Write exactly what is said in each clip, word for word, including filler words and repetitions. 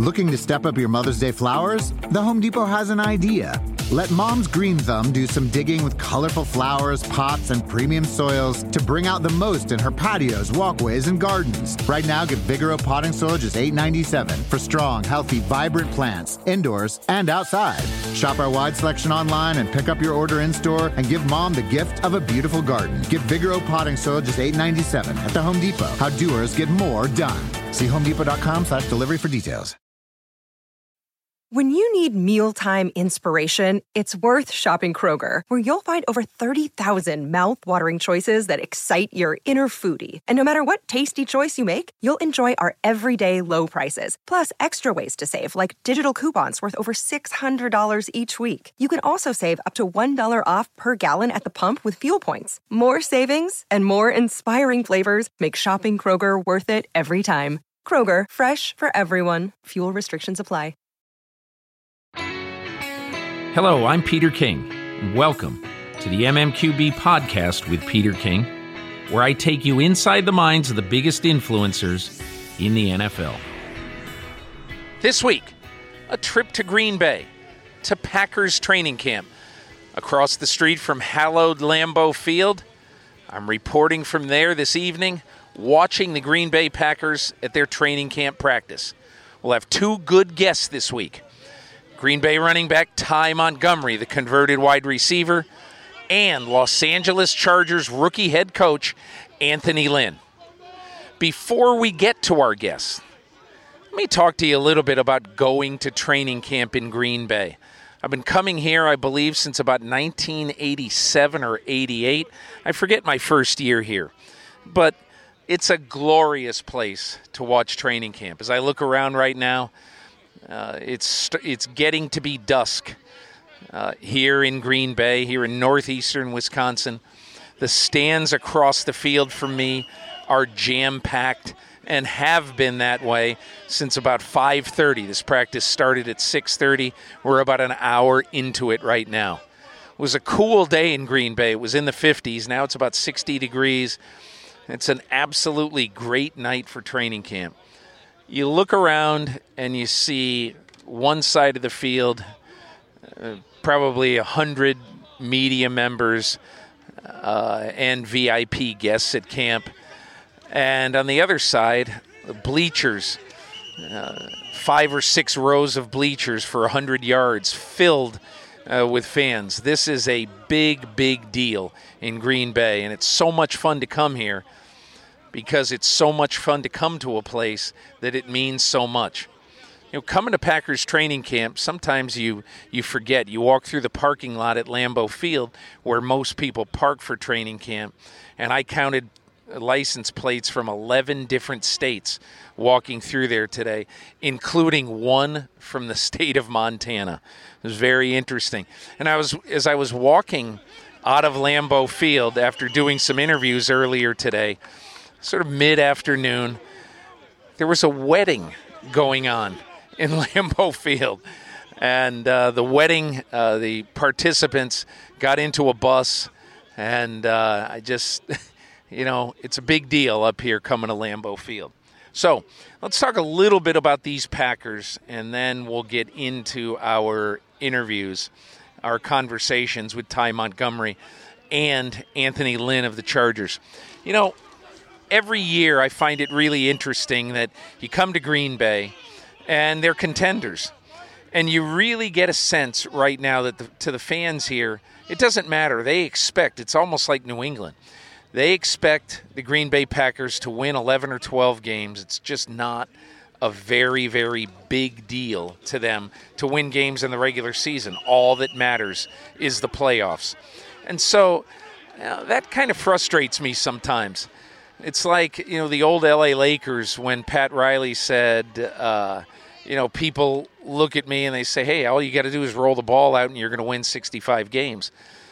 Looking to step up your Mother's Day flowers? The Home Depot has an idea. Let Mom's Green Thumb do some digging with colorful flowers, pots, and premium soils to bring out the most in her patios, walkways, and gardens. Right now, get Vigoro potting soil just eight dollars and ninety-seven cents for strong, healthy, vibrant plants, indoors and outside. Shop our wide selection online and pick up your order in-store and give Mom the gift of a beautiful garden. Get Vigoro potting soil just eight dollars and ninety-seven cents at the Home Depot. How doers get more done. See homedepot.com slash delivery for details. When you need mealtime inspiration, it's worth shopping Kroger, where you'll find over thirty thousand mouth-watering choices that excite your inner foodie. And no matter what tasty choice you make, you'll enjoy our everyday low prices, plus extra ways to save, like digital coupons worth over six hundred dollars each week. You can also save up to one dollar off per gallon at the pump with fuel points. More savings and more inspiring flavors make shopping Kroger worth it every time. Kroger, fresh for everyone. Fuel restrictions apply. Hello, I'm Peter King, and welcome to the M M Q B podcast with Peter King, where I take you inside the minds of the biggest influencers in the N F L. This week, a trip to Green Bay, to Packers training camp. Across the street from hallowed Lambeau Field, I'm reporting from there this evening, watching the Green Bay Packers at their training camp practice. We'll have two good guests this week. Green Bay running back Ty Montgomery, the converted wide receiver, and Los Angeles Chargers rookie head coach Anthony Lynn. Before we get to our guests, let me talk to you a little bit about going to training camp in Green Bay. I've been coming here, I believe, since about nineteen eighty-seven or eighty-eight. I forget my first year here. But it's a glorious place to watch training camp. As I look around right now, Uh, it's it's getting to be dusk uh, here in Green Bay, here in northeastern Wisconsin. The stands across the field from me are jam-packed and have been that way since about five thirty. This practice started at six thirty. We're about an hour into it right now. It was a cool day in Green Bay. It was in the fifties. Now it's about sixty degrees. It's an absolutely great night for training camp. You look around and you see one side of the field, uh, probably one hundred media members uh, and V I P guests at camp. And on the other side, the bleachers, uh, five or six rows of bleachers for one hundred yards filled uh, with fans. This is a big, big deal in Green Bay, and it's so much fun to come here, because it's so much fun to come to a place that it means so much. You know, coming to Packers training camp, sometimes you, you forget. You walk through the parking lot at Lambeau Field, where most people park for training camp, and I counted license plates from eleven different states walking through there today, including one from the state of Montana. It was very interesting. And I was as I was walking out of Lambeau Field after doing some interviews earlier today, sort of mid-afternoon, there was a wedding going on in Lambeau Field. And uh, the wedding, uh, the participants got into a bus, and uh, I just, you know, it's a big deal up here coming to Lambeau Field. So let's talk a little bit about these Packers, and then we'll get into our interviews, our conversations with Ty Montgomery and Anthony Lynn of the Chargers. You know, every year I find it really interesting that you come to Green Bay and they're contenders. And you really get a sense right now that the, to the fans here, it doesn't matter. They expect, it's almost like New England. They expect the Green Bay Packers to win eleven or twelve games. It's just not a very, very big deal to them to win games in the regular season. All that matters is the playoffs. And so you know, that kind of frustrates me sometimes. It's like, you know, the old L A Lakers when Pat Riley said, uh, you know, people look at me and they say, hey, all you got to do is roll the ball out and you're going to win sixty-five games.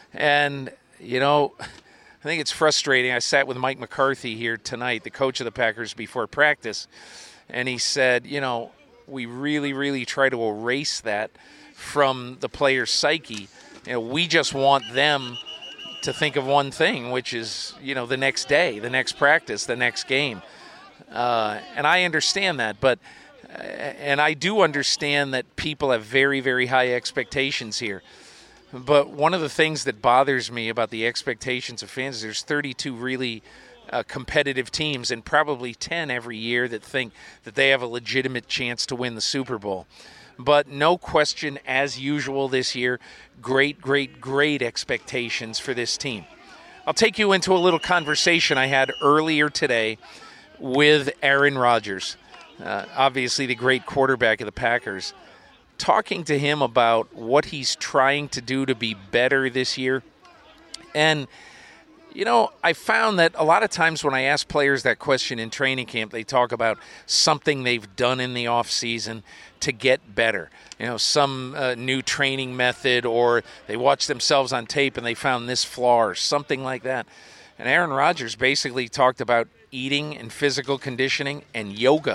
And, you know, I think it's frustrating. I sat with Mike McCarthy here tonight, the coach of the Packers, before practice, and he said, you know, we really, really try to erase that from the player's psyche. You know, we just want them to think of one thing, which is, you know, the next day, the next practice, the next game. Uh, and I understand that, but and I do understand that people have very, very high expectations here. But one of the things that bothers me about the expectations of fans is there's thirty-two really uh, competitive teams and probably ten every year that think that they have a legitimate chance to win the Super Bowl. But no question, as usual this year, great, great, great expectations for this team. I'll take you into a little conversation I had earlier today with Aaron Rodgers, uh, obviously the great quarterback of the Packers, talking to him about what he's trying to do to be better this year. And, you know, I found that a lot of times when I ask players that question in training camp, they talk about something they've done in the off season to get better. You know, some uh, new training method, or they watch themselves on tape and they found this flaw or something like that. And Aaron Rodgers basically talked about eating and physical conditioning and yoga.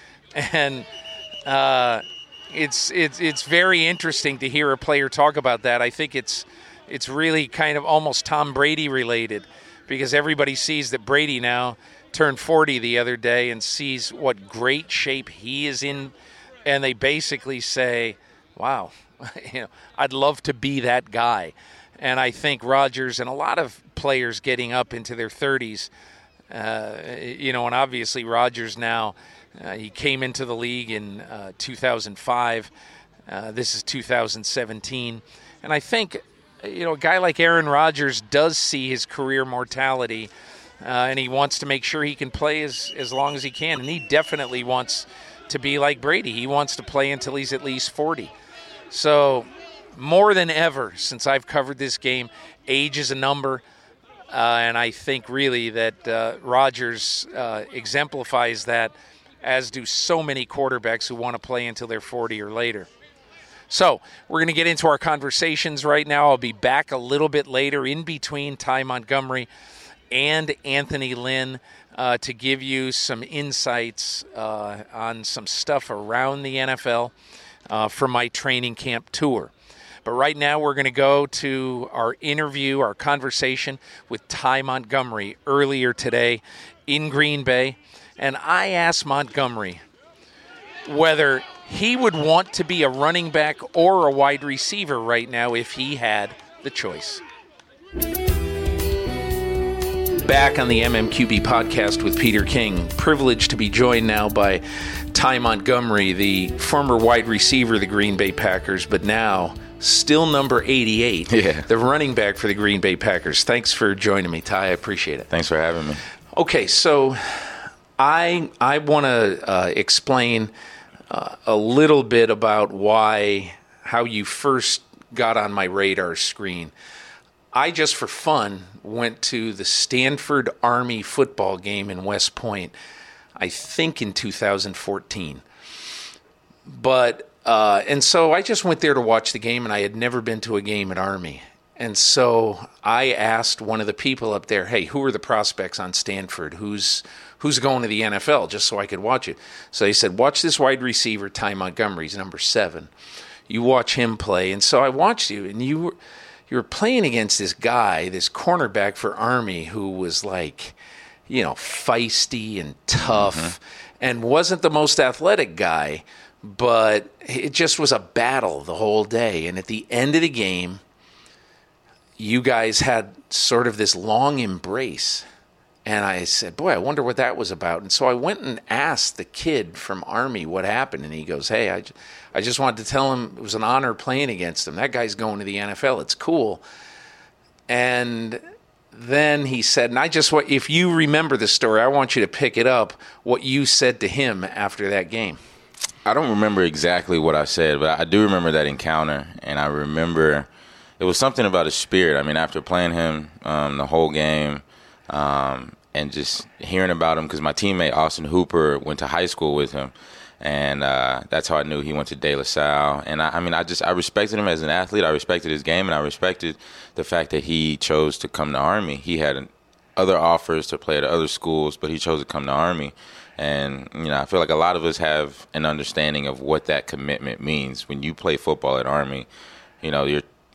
And uh, it's it's it's very interesting to hear a player talk about that. I think it's it's really kind of almost Tom Brady related, because everybody sees that Brady now turned forty the other day and sees what great shape he is in. And they basically say, wow, you know, I'd love to be that guy. And I think Rodgers and a lot of players getting up into their thirties, uh, you know, and obviously Rodgers now, uh, he came into the league in uh, two thousand five. Uh, this is two thousand seventeen. And I think, you know, a guy like Aaron Rodgers does see his career mortality, uh, and he wants to make sure he can play as, as long as he can. And he definitely wants to be like Brady. He wants to play until he's at least forty. So more than ever since I've covered this game, age is a number, uh, and I think really that uh, Rodgers uh, exemplifies that, as do so many quarterbacks who want to play until they're forty or later. So we're going to get into our conversations right now. I'll be back a little bit later in between Ty Montgomery and Anthony Lynn uh, to give you some insights uh, on some stuff around the N F L uh, from my training camp tour. But right now we're going to go to our interview, our conversation with Ty Montgomery earlier today in Green Bay. And I asked Montgomery whether he would want to be a running back or a wide receiver right now if he had the choice. Back on the M M Q B podcast with Peter King. Privileged to be joined now by Ty Montgomery, the former wide receiver of the Green Bay Packers, but now still number eighty-eight, yeah. the running back for the Green Bay Packers. Thanks for joining me, Ty. I appreciate it. Thanks for having me. Okay, so I I want to uh, explain uh, a little bit about why, how you first got on my radar screen. I just, for fun, went to the Stanford Army football game in West Point, I think in two thousand fourteen. But, uh, and so I just went there to watch the game, and I had never been to a game at Army. And so I asked one of the people up there, hey, who are the prospects on Stanford? Who's who's going to the N F L, just so I could watch it. So they said, watch this wide receiver, Ty Montgomery. He's number seven. You watch him play. And so I watched you, and you were, you were playing against this guy, this cornerback for Army, who was like, you know, feisty and tough, mm-hmm. and wasn't the most athletic guy, but it just was a battle the whole day. And at the end of the game, you guys had sort of this long embrace. And I said, boy, I wonder what that was about. And so I went and asked the kid from Army what happened. And he goes, hey, I, I just wanted to tell him it was an honor playing against him. That guy's going to the N F L. It's cool. And then he said, and I just want, if you remember the story, I want you to pick it up, what you said to him after that game. I don't remember exactly what I said, but I do remember that encounter. And I remember it was something about his spirit. I mean, after playing him um, the whole game, um, and just hearing about him, because my teammate Austin Hooper went to high school with him, and uh, that's how I knew he went to De La Salle. And I, I mean, I just I respected him as an athlete. I respected his game, and I respected the fact that he chose to come to Army. He had an, other offers to play at other schools, but he chose to come to Army. And you know, I feel like a lot of us have an understanding of what that commitment means when you play football at Army. You know, you're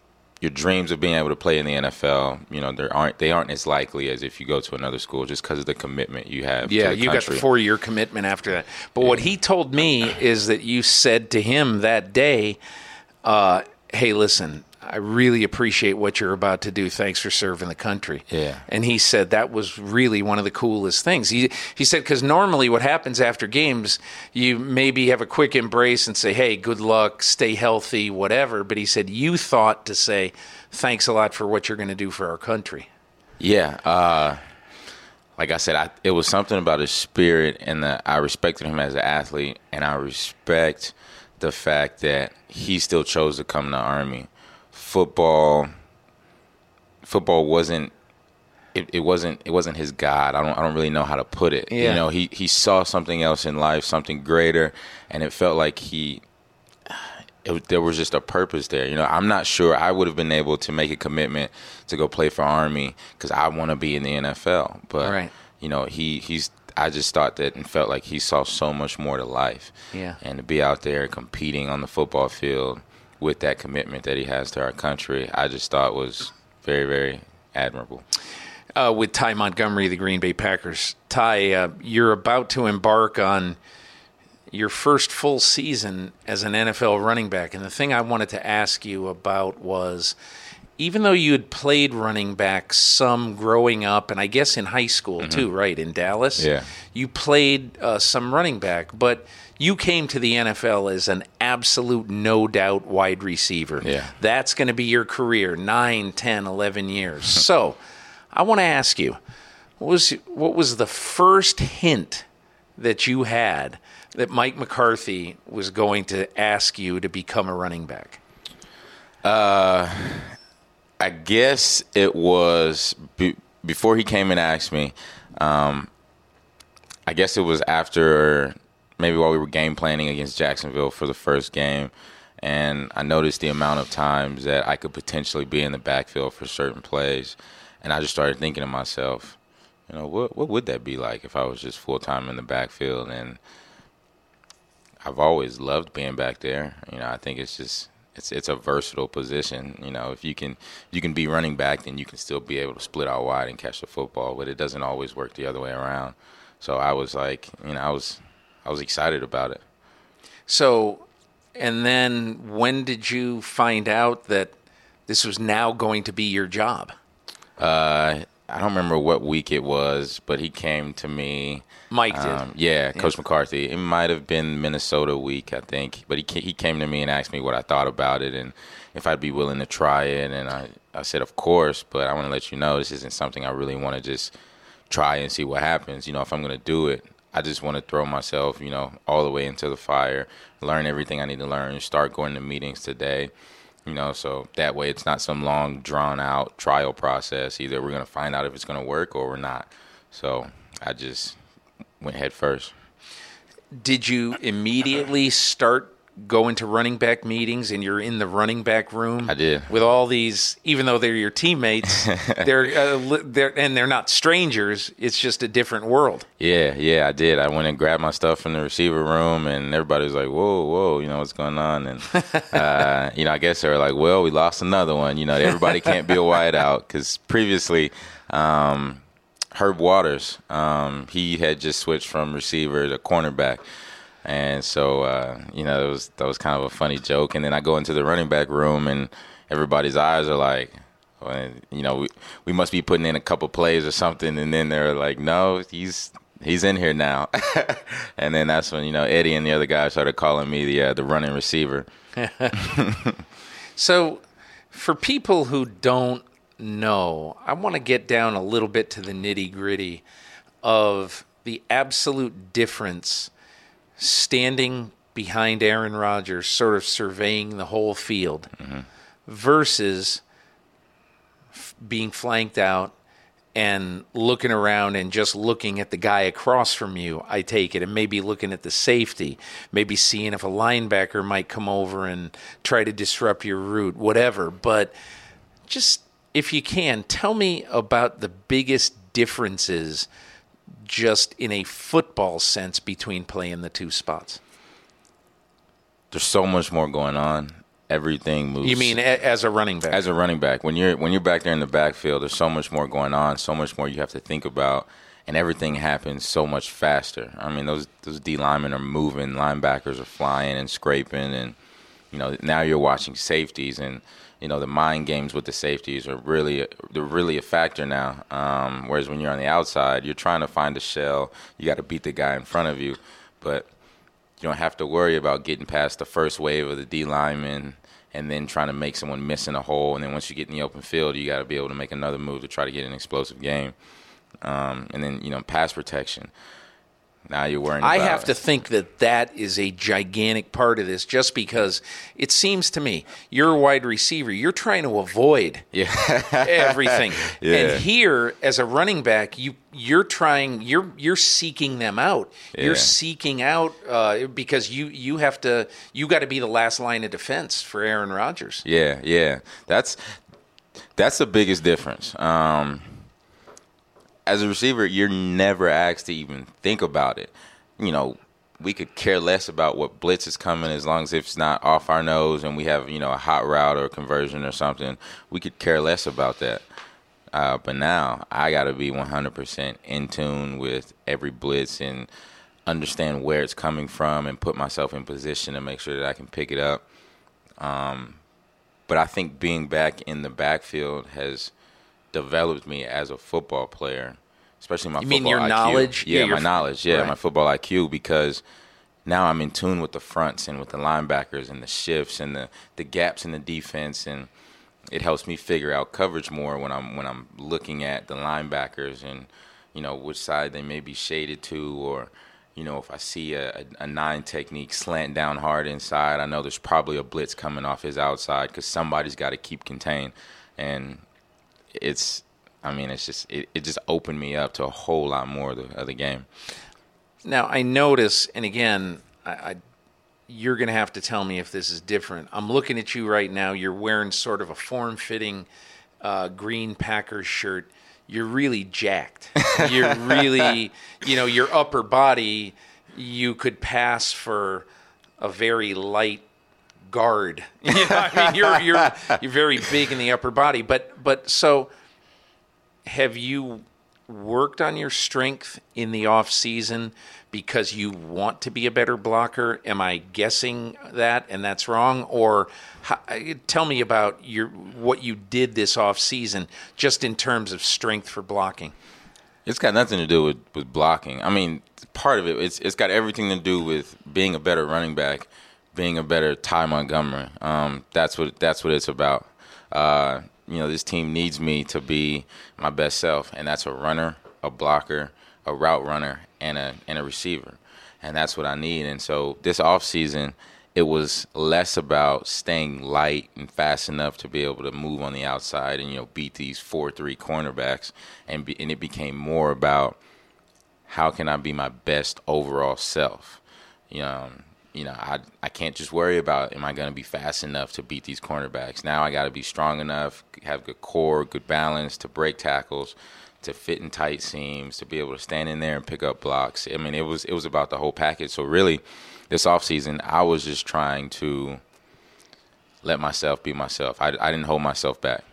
your dreams of being able to play in the N F L, you know, they aren't they aren't as likely as if you go to another school just because of the commitment you have. Yeah, to the you country. got the four-year commitment after that. But yeah. What he told me is that you said to him that day, uh, hey, listen, I really appreciate what you're about to do. Thanks for serving the country. Yeah. And he said that was really one of the coolest things. He he said, because normally what happens after games, you maybe have a quick embrace and say, hey, good luck, stay healthy, whatever. But he said you thought to say, thanks a lot for what you're going to do for our country. Yeah. Uh, like I said, I, it was something about his spirit, and that I respected him as an athlete, and I respect the fact that he still chose to come to the Army. Football, football wasn't. It, it wasn't. It wasn't his God. I don't. I don't really know how to put it. Yeah. You know, he he saw something else in life, something greater, and it felt like he. It, there was just a purpose there. You know, I'm not sure I would have been able to make a commitment to go play for Army because I want to be in the N F L. But right. you know, he he's. I just thought that and felt like he saw so much more to life. Yeah. And to be out there competing on the football field with that commitment that he has to our country, I just thought was very, very admirable. Uh, with Ty Montgomery, the Green Bay Packers. Ty, uh, you're about to embark on your first full season as an N F L running back. And the thing I wanted to ask you about was, even though you had played running back some growing up, and I guess in high school mm-hmm. too, right, in Dallas? Yeah. You played uh, some running back, but you came to the N F L as an absolute no-doubt wide receiver. Yeah. That's going to be your career, nine, ten, eleven years. So I want to ask you, what was what was the first hint that you had that Mike McCarthy was going to ask you to become a running back? Uh, I guess it was be, before he came and asked me. Um, I guess it was after maybe while we were game planning against Jacksonville for the first game, and I noticed the amount of times that I could potentially be in the backfield for certain plays, and I just started thinking to myself, you know, what what would that be like if I was just full-time in the backfield? And I've always loved being back there. You know, I think it's just it's it's a versatile position. You know, if you can you can be running back, then you can still be able to split out wide and catch the football, but it doesn't always work the other way around. So I was like, you know, I was I was excited about it. So, and then when did you find out that this was now going to be your job? Uh, I don't remember what week it was, but he came to me. Mike did. Um, yeah, yeah, Coach McCarthy. It might have been Minnesota week, I think. But he he came to me and asked me what I thought about it and if I'd be willing to try it. And I, I said, of course, but I want to let you know this isn't something I really want to just try and see what happens. You know, if I'm going to do it, I just want to throw myself, you know, all the way into the fire, learn everything I need to learn, start going to meetings today, you know, so that way it's not some long, drawn-out trial process. Either we're going to find out if it's going to work or we're not. So I just went head first. Did you immediately start going to running back meetings and you're in the running back room? I did. With all these, even though they're your teammates, they're, uh, they're and they're not strangers. It's just a different world. Yeah, yeah, I did. I went and grabbed my stuff from the receiver room, and everybody was like, "Whoa, whoa," you know, what's going on? And uh, you know, I guess they were like, "Well, we lost another one." You know, everybody can't be a wideout because previously. Um, Herb Waters, um, he had just switched from receiver to cornerback. And so, uh, you know, it was, that was kind of a funny joke. And then I go into the running back room, and everybody's eyes are like, well, you know, we, we must be putting in a couple plays or something. And then they're like, no, he's he's in here now. And then that's when, you know, Eddie and the other guys started calling me the uh, the running receiver. So for people who don't know, I want to get down a little bit to the nitty-gritty of the absolute difference standing behind Aaron Rodgers, sort of surveying the whole field, mm-hmm. versus f- being flanked out and looking around and just looking at the guy across from you, I take it, and maybe looking at the safety, maybe seeing if a linebacker might come over and try to disrupt your route, whatever. But just, if you can, tell me about the biggest differences just in a football sense between playing the two spots. There's so much more going on everything moves. You mean a, as a running back? As a running back. When you're when you're back there in the backfield, there's so much more going on, so much more you have to think about, and everything happens so much faster. I mean, those those D linemen are moving, linebackers are flying and scraping, and you know now you're watching safeties, and you know the mind games with the safeties are really they're really a factor now. Um, whereas when you're on the outside, you're trying to find a shell, you got to beat the guy in front of you, but you don't have to worry about getting past the first wave of the D linemen and then trying to make someone miss in a hole. And then once you get in the open field, you got to be able to make another move to try to get an explosive game. Um, and then, you know, pass protection. Now you're worrying I about have to think that that is a gigantic part of this, just because it seems to me you're a wide receiver. You're trying to avoid yeah. everything. Yeah. And here, as a running back, you, you're trying, you're you're seeking them out. Yeah. You're seeking out uh, because you, you have to, you got to be the last line of defense for Aaron Rodgers. Yeah, yeah. That's, that's the biggest difference. Um As a receiver, you're never asked to even think about it. You know, we could care less about what blitz is coming as long as it's not off our nose and we have, you know, a hot route or a conversion or something. We could care less about that. Uh, but now I got to be one hundred percent in tune with every blitz and understand where it's coming from and put myself in position to make sure that I can pick it up. Um, but I think being back in the backfield has developed me as a football player, especially my you football mean your I Q. knowledge? Yeah, yeah my your, knowledge. Yeah, right. my football I Q, because now I'm in tune with the fronts and with the linebackers and the shifts and the, the gaps in the defense, and it helps me figure out coverage more when I'm when I'm looking at the linebackers and, you know, which side they may be shaded to, or, you know, if I see a, a, a nine technique slant down hard inside, I know there's probably a blitz coming off his outside because somebody's got to keep contained. And it's, I mean, it's just, it, it just opened me up to a whole lot more of the, of the game. Now, I notice, and again, I, I you're going to have to tell me if this is different. I'm looking at you right now. You're wearing sort of a form-fitting uh, green Packers shirt. You're really jacked. You're really, you know, your upper body, you could pass for a very light guard. You know, I mean, you're you're you're very big in the upper body. But but so, have you worked on your strength in the off season because you want to be a better blocker? Am I guessing that and that's wrong? Or how, tell me about your what you did this off season, just in terms of strength for blocking. It's got nothing to do with, with blocking. I mean, part of it, it's it's got everything to do with being a better running back, being a better Ty Montgomery. Um, that's what that's what it's about. Uh, you know, this team needs me to be my best self, and that's a runner, a blocker, a route runner, and a and a receiver, and that's what I need. And so this offseason, it was less about staying light and fast enough to be able to move on the outside and, you know, beat these four three cornerbacks, and be, and it became more about how can I be my best overall self. You know, you know, I I can't just worry about am I going to be fast enough to beat these cornerbacks. Now I got to be strong enough, have good core, good balance to break tackles, to fit in tight seams, to be able to stand in there and pick up blocks. I mean, it was it was about the whole package. So really, this offseason, I was just trying to let myself be myself. I, I didn't hold myself back.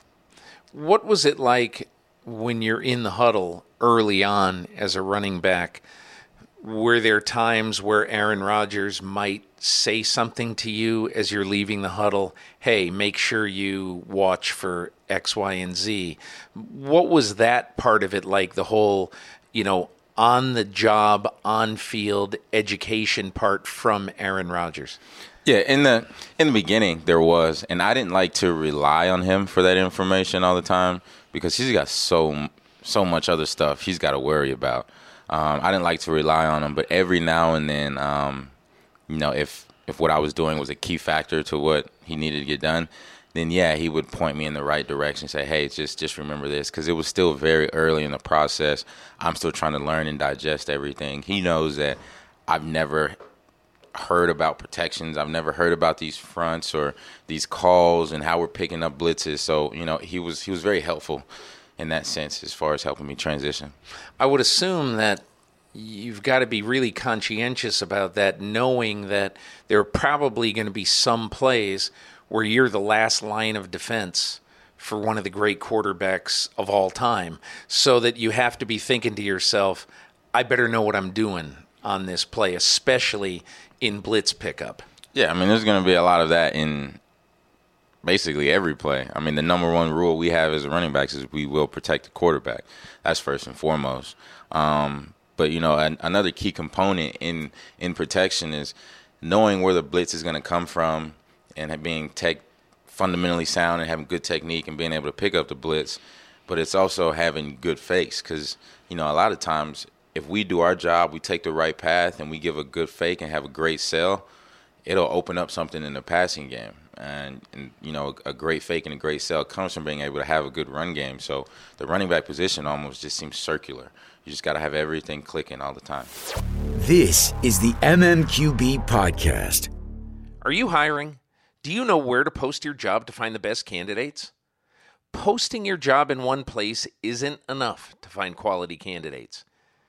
What was it like when you're in the huddle early on as a running back? Were there times where Aaron Rodgers might say something to you as you're leaving the huddle? Hey, make sure you watch for X, Y, and Z. What was that part of it like, the whole, you know, on-the-job, on-field education part from Aaron Rodgers? Yeah, in the in the beginning there was, and I didn't like to rely on him for that information all the time because he's got so so much other stuff he's got to worry about. Um, I didn't like to rely on him, but every now and then, um, you know, if if what I was doing was a key factor to what he needed to get done, then yeah, he would point me in the right direction, say, hey, just just remember this, because it was still very early in the process. I'm still trying to learn and digest everything. He knows that I've never heard about protections. I've never heard about these fronts or these calls and how we're picking up blitzes. So, you know, he was he was very helpful in that sense as far as helping me transition. I would assume that you've got to be really conscientious about that, knowing that there are probably going to be some plays where you're the last line of defense for one of the great quarterbacks of all time, so that you have to be thinking to yourself, I better know what I'm doing on this play, especially in blitz pickup. Yeah, I mean, there's going to be a lot of that in basically every play. I mean, the number one rule we have as running backs is we will protect the quarterback. That's first and foremost. Um, but, you know, an, another key component in, in protection is knowing where the blitz is going to come from and being tech fundamentally sound and having good technique and being able to pick up the blitz. But it's also having good fakes because, you know, a lot of times if we do our job, we take the right path and we give a good fake and have a great sell, it'll open up something in the passing game. And, and, you know, a great fake and a great sell comes from being able to have a good run game. So the running back position almost just seems circular. You just got to have everything clicking all the time. This is the M M Q B Podcast. Are you hiring? Do you know where to post your job to find the best candidates? Posting your job in one place isn't enough to find quality candidates.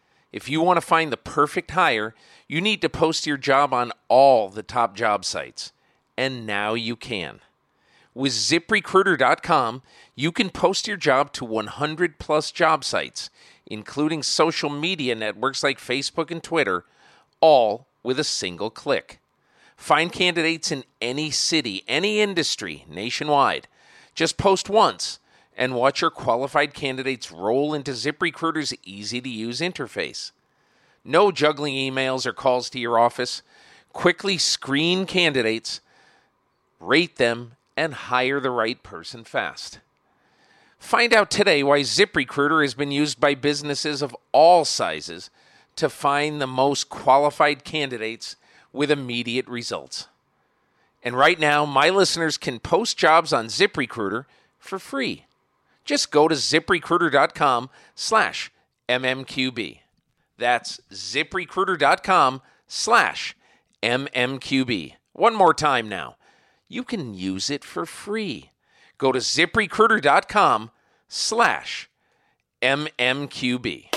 If you want to find the perfect hire, you need to post your job on all the top job sites. And now you can. With zip recruiter dot com, you can post your job to one hundred plus job sites, including social media networks like Facebook and Twitter, all with a single click. Find candidates in any city, any industry, nationwide. Just post once and watch your qualified candidates roll into ZipRecruiter's easy-to-use interface. No juggling emails or calls to your office. Quickly screen candidates, rate them, and hire the right person fast. Find out today why ZipRecruiter has been used by businesses of all sizes to find the most qualified candidates with immediate results. And right now, my listeners can post jobs on ZipRecruiter for free. Just go to zip recruiter dot com slash M M Q B. That's zip recruiter dot com slash M M Q B. One more time now. You can use it for free. Go to zip recruiter dot com slash M M Q B.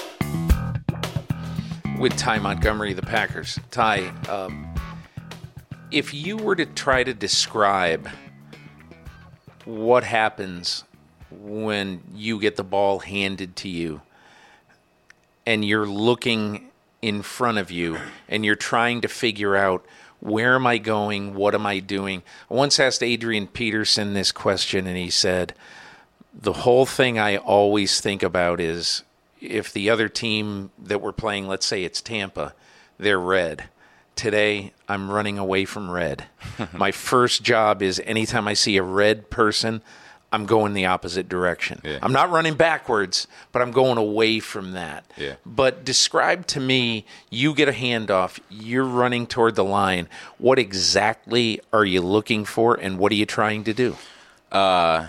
With Ty Montgomery, the Packers. Ty, um, if you were to try to describe what happens when you get the ball handed to you and you're looking in front of you and you're trying to figure out, where am I going? What am I doing? I once asked Adrian Peterson this question, and he said, the whole thing I always think about is if the other team that we're playing, let's say it's Tampa, they're red. Today, I'm running away from red. My first job is anytime I see a red person, I'm going the opposite direction. Yeah. I'm not running backwards, but I'm going away from that. Yeah. But describe to me, you get a handoff, you're running toward the line. What exactly are you looking for, and what are you trying to do? Uh,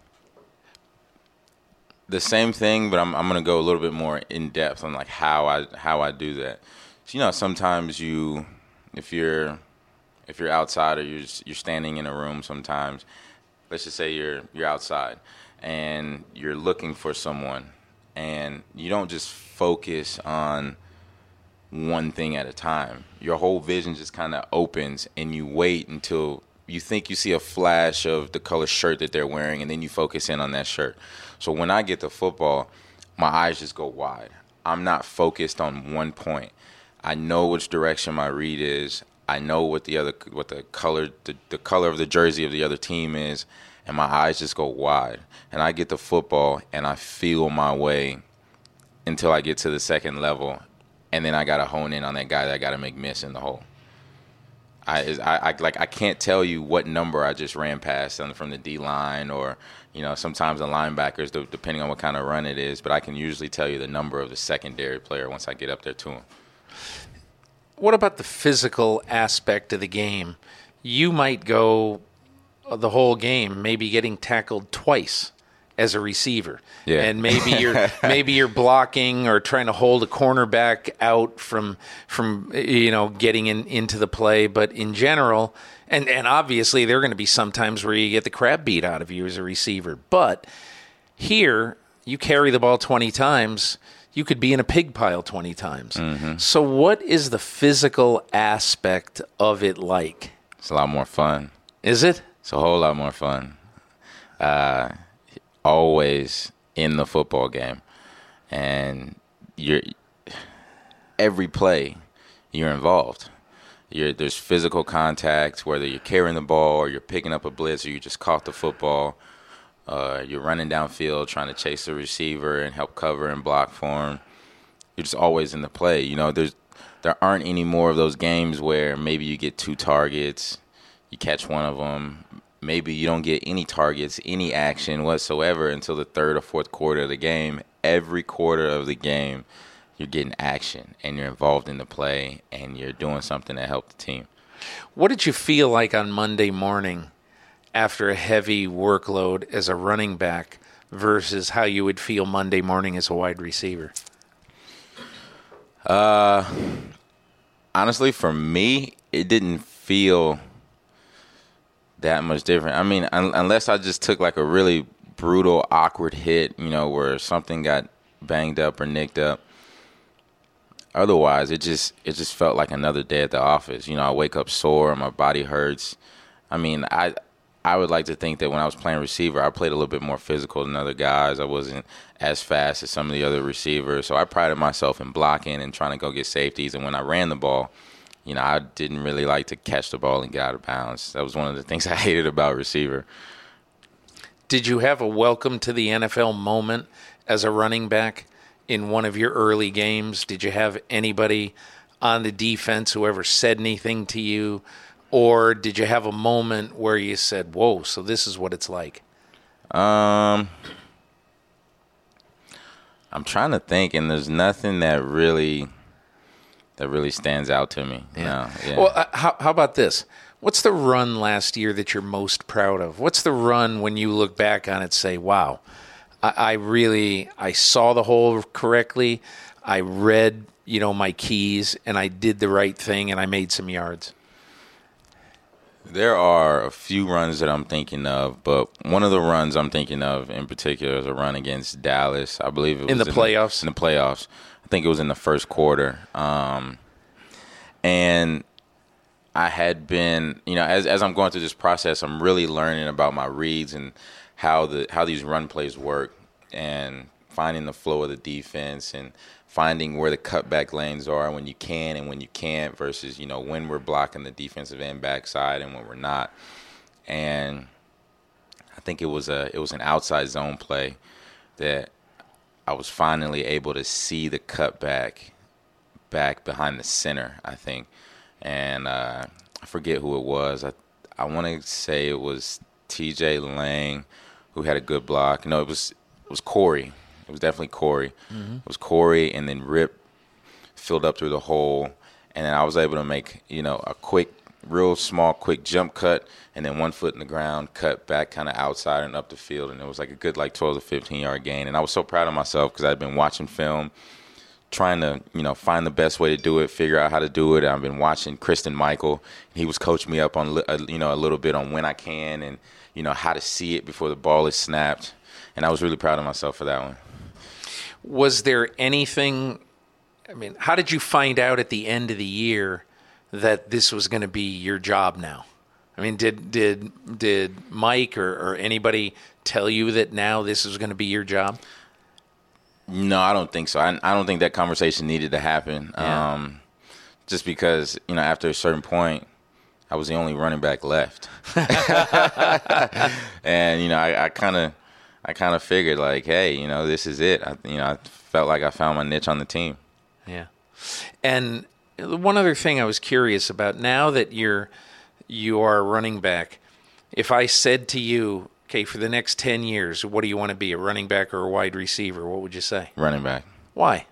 the same thing, but I'm I'm going to go a little bit more in depth on like how I how I do that. So, you know, sometimes you, if you're if you're outside or you're you're standing in a room, sometimes. Let's just say you're you're outside and you're looking for someone, and you don't just focus on one thing at a time. Your whole vision just kind of opens, and you wait until you think you see a flash of the color shirt that they're wearing, and then you focus in on that shirt. So when I get the football, my eyes just go wide. I'm not focused on one point. I know which direction my read is. I know what the other, what the color, the, the color of the jersey of the other team is, and my eyes just go wide. And I get the football, and I feel my way until I get to the second level, and then I gotta hone in on that guy that I gotta make miss in the hole. I, I, I like I can't tell you what number I just ran past from the D line, or you know sometimes the linebackers, depending on what kind of run it is. But I can usually tell you the number of the secondary player once I get up there to him. What about the physical aspect of the game? You might go the whole game maybe getting tackled twice as a receiver. Yeah. And maybe you're maybe you're blocking or trying to hold a cornerback out from from you know getting in, into the play, but in general, and, and obviously there are going to be some times where you get the crap beat out of you as a receiver. But here you carry the ball twenty times, you could be in a pig pile twenty times. Mm-hmm. So what is the physical aspect of it like? It's a lot more fun. Is it? It's a whole lot more fun. Uh, always in the football game. And you're every play, you're involved. You're, there's physical contact, whether you're carrying the ball or you're picking up a blitz or you just caught the football. Uh, you're running downfield trying to chase the receiver and help cover and block for him. You're just always in the play. You know, there's there aren't any more of those games where maybe you get two targets, you catch one of them. Maybe you don't get any targets, any action whatsoever until the third or fourth quarter of the game. Every quarter of the game, you're getting action and you're involved in the play and you're doing something to help the team. What did you feel like on Monday morning after a heavy workload as a running back versus how you would feel Monday morning as a wide receiver? Uh, honestly, for me, it didn't feel that much different. I mean, un- unless I just took like a really brutal, awkward hit, you know, where something got banged up or nicked up. Otherwise, it just it just felt like another day at the office. You know, I wake up sore, my body hurts. I mean, I I would like to think that when I was playing receiver, I played a little bit more physical than other guys. I wasn't as fast as some of the other receivers. So I prided myself in blocking and trying to go get safeties. And when I ran the ball, you know, I didn't really like to catch the ball and get out of bounds. That was one of the things I hated about receiver. Did you have a welcome to the N F L moment as a running back in one of your early games? Did you have anybody on the defense who ever said anything to you? Or did you have a moment where you said, whoa, so this is what it's like? Um, I'm trying to think, and there's nothing that really that really stands out to me. Yeah. No, yeah. Well, uh, how, how about this? What's the run last year that you're most proud of? What's the run when you look back on it, say, wow, I, I really, I saw the hole correctly, I read, you know, my keys, and I did the right thing, and I made some yards? There are a few runs that I'm thinking of, but one of the runs I'm thinking of in particular is a run against Dallas. I believe it was in the in playoffs. The, in the playoffs, I think it was in the first quarter, um, and I had been, you know, as as I'm going through this process, I'm really learning about my reads and how the how these run plays work, and finding the flow of the defense and finding where the cutback lanes are when you can and when you can't versus, you know, when we're blocking the defensive end backside and when we're not. And I think it was a it was an outside zone play that I was finally able to see the cutback back behind the center, I think. And uh, I forget who it was. I I want to say it was T J Lang who had a good block. No, it was it was Corey. It was definitely Corey. Mm-hmm. It was Corey, and then Rip filled up through the hole, and then I was able to make, you know, a quick, real small, quick jump cut, and then one foot in the ground, cut back kind of outside and up the field, and it was like a good like twelve to fifteen yard gain. And I was so proud of myself because I'd been watching film, trying to, you know, find the best way to do it, figure out how to do it. I've been watching Kristen Michael. He was coaching me up on, you know, a little bit on when I can and, you know, how to see it before the ball is snapped. And I was really proud of myself for that one. Was there anything, I mean, how did you find out at the end of the year that this was going to be your job now? I mean, did did did Mike or, or anybody tell you that now this is going to be your job? No, I don't think so. I, I don't think that conversation needed to happen. Yeah. Um, just because, you know, after a certain point, I was the only running back left. And, you know, I, I kind of I kind of figured like, hey, you know, this is it. I, you know, I felt like I found my niche on the team. Yeah. And one other thing I was curious about, now that you're you are a running back, if I said to you, okay, for the next ten years, what do you want to be, a running back or a wide receiver? What would you say? Running back. Why?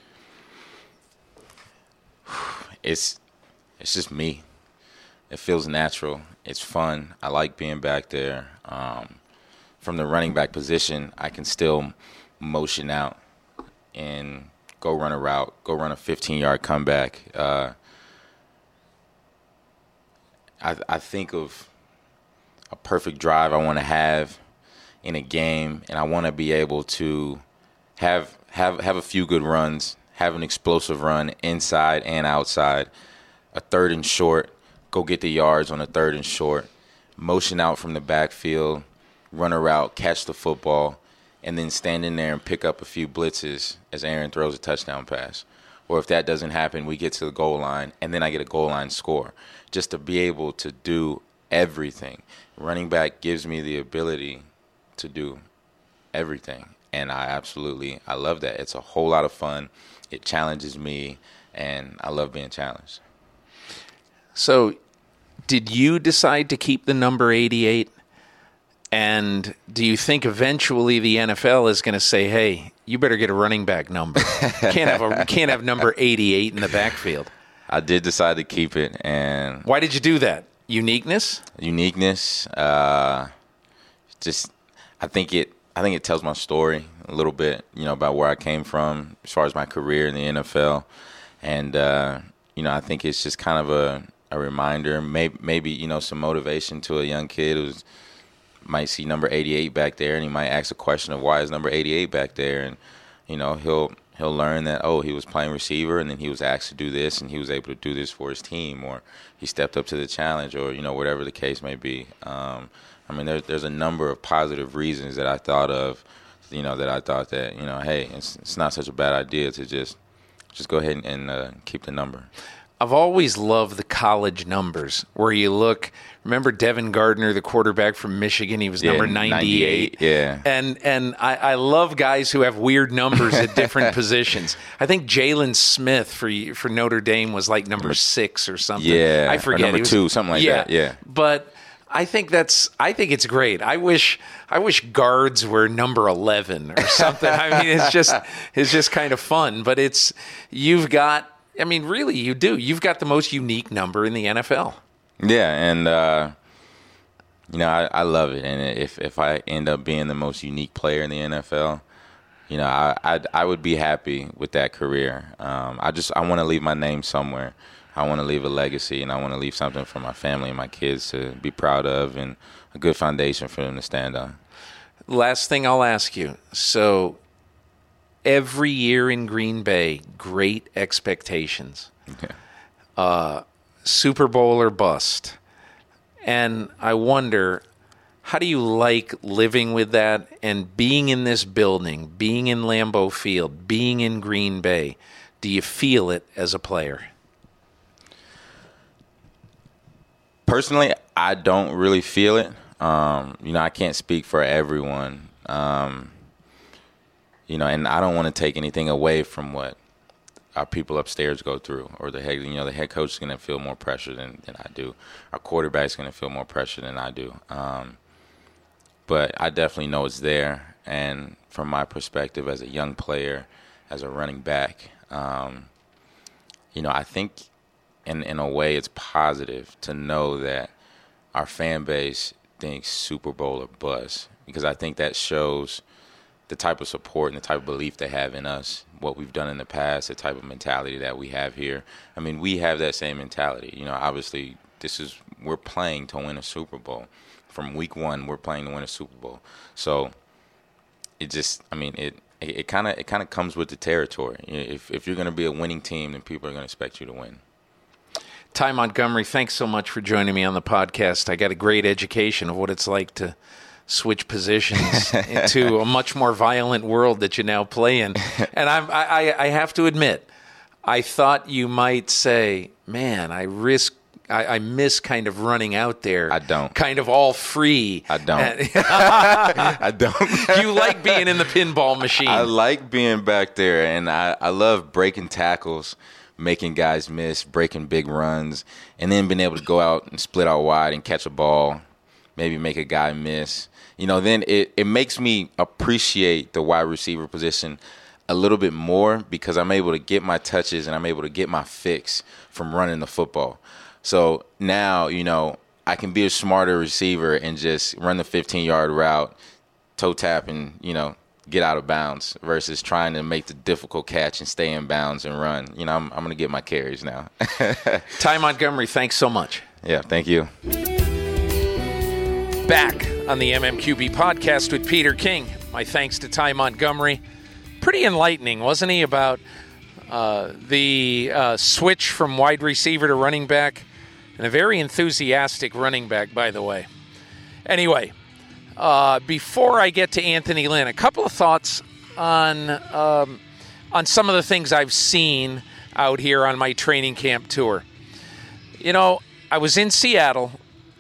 It's it's just me. It feels natural. It's fun. I like being back there. Um, from the running back position, I can still motion out and go run a route, go run a fifteen-yard comeback. Uh, I, I think of a perfect drive I want to have in a game, and I want to be able to have have have a few good runs, have an explosive run inside and outside, a third and short, go get the yards on a third and short, motion out from the backfield, run a route, catch the football, and then stand in there and pick up a few blitzes as Aaron throws a touchdown pass. Or if that doesn't happen, we get to the goal line, and then I get a goal line score. Just to be able to do everything. Running back gives me the ability to do everything. And I absolutely, I love that. It's a whole lot of fun. It challenges me, and I love being challenged. So did you decide to keep the number eighty-eight? And do you think eventually the N F L is going to say, hey, you better get a running back number. Can't have a can't have number eighty-eight in the backfield. I did decide to keep it. And why did you do that? Uniqueness? Uniqueness. Uh, just, I think it I think it tells my story a little bit, you know, about where I came from as far as my career in the N F L. And, uh, you know, I think it's just kind of a, a reminder, maybe, maybe, you know, some motivation to a young kid who's might see number eighty-eight back there, and he might ask a question of why is number eighty-eight back there, and you know he'll he'll learn that, oh, he was playing receiver and then he was asked to do this and he was able to do this for his team, or he stepped up to the challenge, or you know whatever the case may be. Um, I mean, there's there's a number of positive reasons that I thought of, you know, that I thought that you know, hey, it's it's not such a bad idea to just just go ahead and, and uh, keep the number. I've always loved the college numbers where you look. Remember Devin Gardner, the quarterback from Michigan? He was yeah, number ninety-eight. ninety-eight. Yeah. And and I, I love guys who have weird numbers at different positions. I think Jalen Smith for for Notre Dame was like number six or something. Yeah. I forget. Or number was, two, something like yeah, that. Yeah. But I think that's I think it's great. I wish I wish guards were number eleven or something. I mean, it's just it's just kind of fun. But it's you've got. I mean, really, you do. You've got the most unique number in the N F L. Yeah, and uh, you know, I, I love it. And if if I end up being the most unique player in the N F L, you know, I I, I would be happy with that career. Um, I just I want to leave my name somewhere. I want to leave a legacy, and I want to leave something for my family and my kids to be proud of, and a good foundation for them to stand on. Last thing I'll ask you. So every year in Green Bay, great expectations. Yeah. Uh, Super Bowl or bust. And I wonder, how do you like living with that and being in this building, being in Lambeau Field, being in Green Bay? Do you feel it as a player? Personally, I don't really feel it. Um, you know, I can't speak for everyone. Um, you know, and I don't want to take anything away from what our people upstairs go through, or the head, you know, the head coach is going to feel more pressure than, than I do. Our quarterback is going to feel more pressure than I do. Um, but I definitely know it's there. And from my perspective as a young player, as a running back, um, you know, I think in in a way it's positive to know that our fan base thinks Super Bowl or bust, because I think that shows the type of support and the type of belief they have in us, what we've done in the past, the type of mentality that we have here. I mean, we have that same mentality. You know, obviously, this is we're playing to win a Super Bowl. From week one, we're playing to win a Super Bowl. So it just, I mean, it it kind of it kind of comes with the territory. If if you're going to be a winning team, then people are going to expect you to win. Ty Montgomery, thanks so much for joining me on the podcast. I got a great education of what it's like to switch positions into a much more violent world that you now play in. And I'm, I, I have to admit, I thought you might say, man, I risk, I, I miss kind of running out there. I don't. Kind of all free. I don't. I don't. You like being in the pinball machine. I like being back there, and I, I love breaking tackles, making guys miss, breaking big runs, and then being able to go out and split out wide and catch a ball, maybe make a guy miss. You know, then it, it makes me appreciate the wide receiver position a little bit more, because I'm able to get my touches and I'm able to get my fix from running the football. So now, you know, I can be a smarter receiver and just run the fifteen-yard route, toe tap, and, you know, get out of bounds versus trying to make the difficult catch and stay in bounds and run. You know, I'm, I'm going to get my carries now. Ty Montgomery, thanks so much. Yeah, thank you. Back on the M M Q B podcast with Peter King. My thanks to Ty Montgomery. pretty enlightening, wasn't he, about uh, the uh, switch from wide receiver to running back? And a very enthusiastic running back, by the way. Anyway, uh, before I get to Anthony Lynn, a couple of thoughts on um, on some of the things I've seen out here on my training camp tour. You know, I was in Seattle,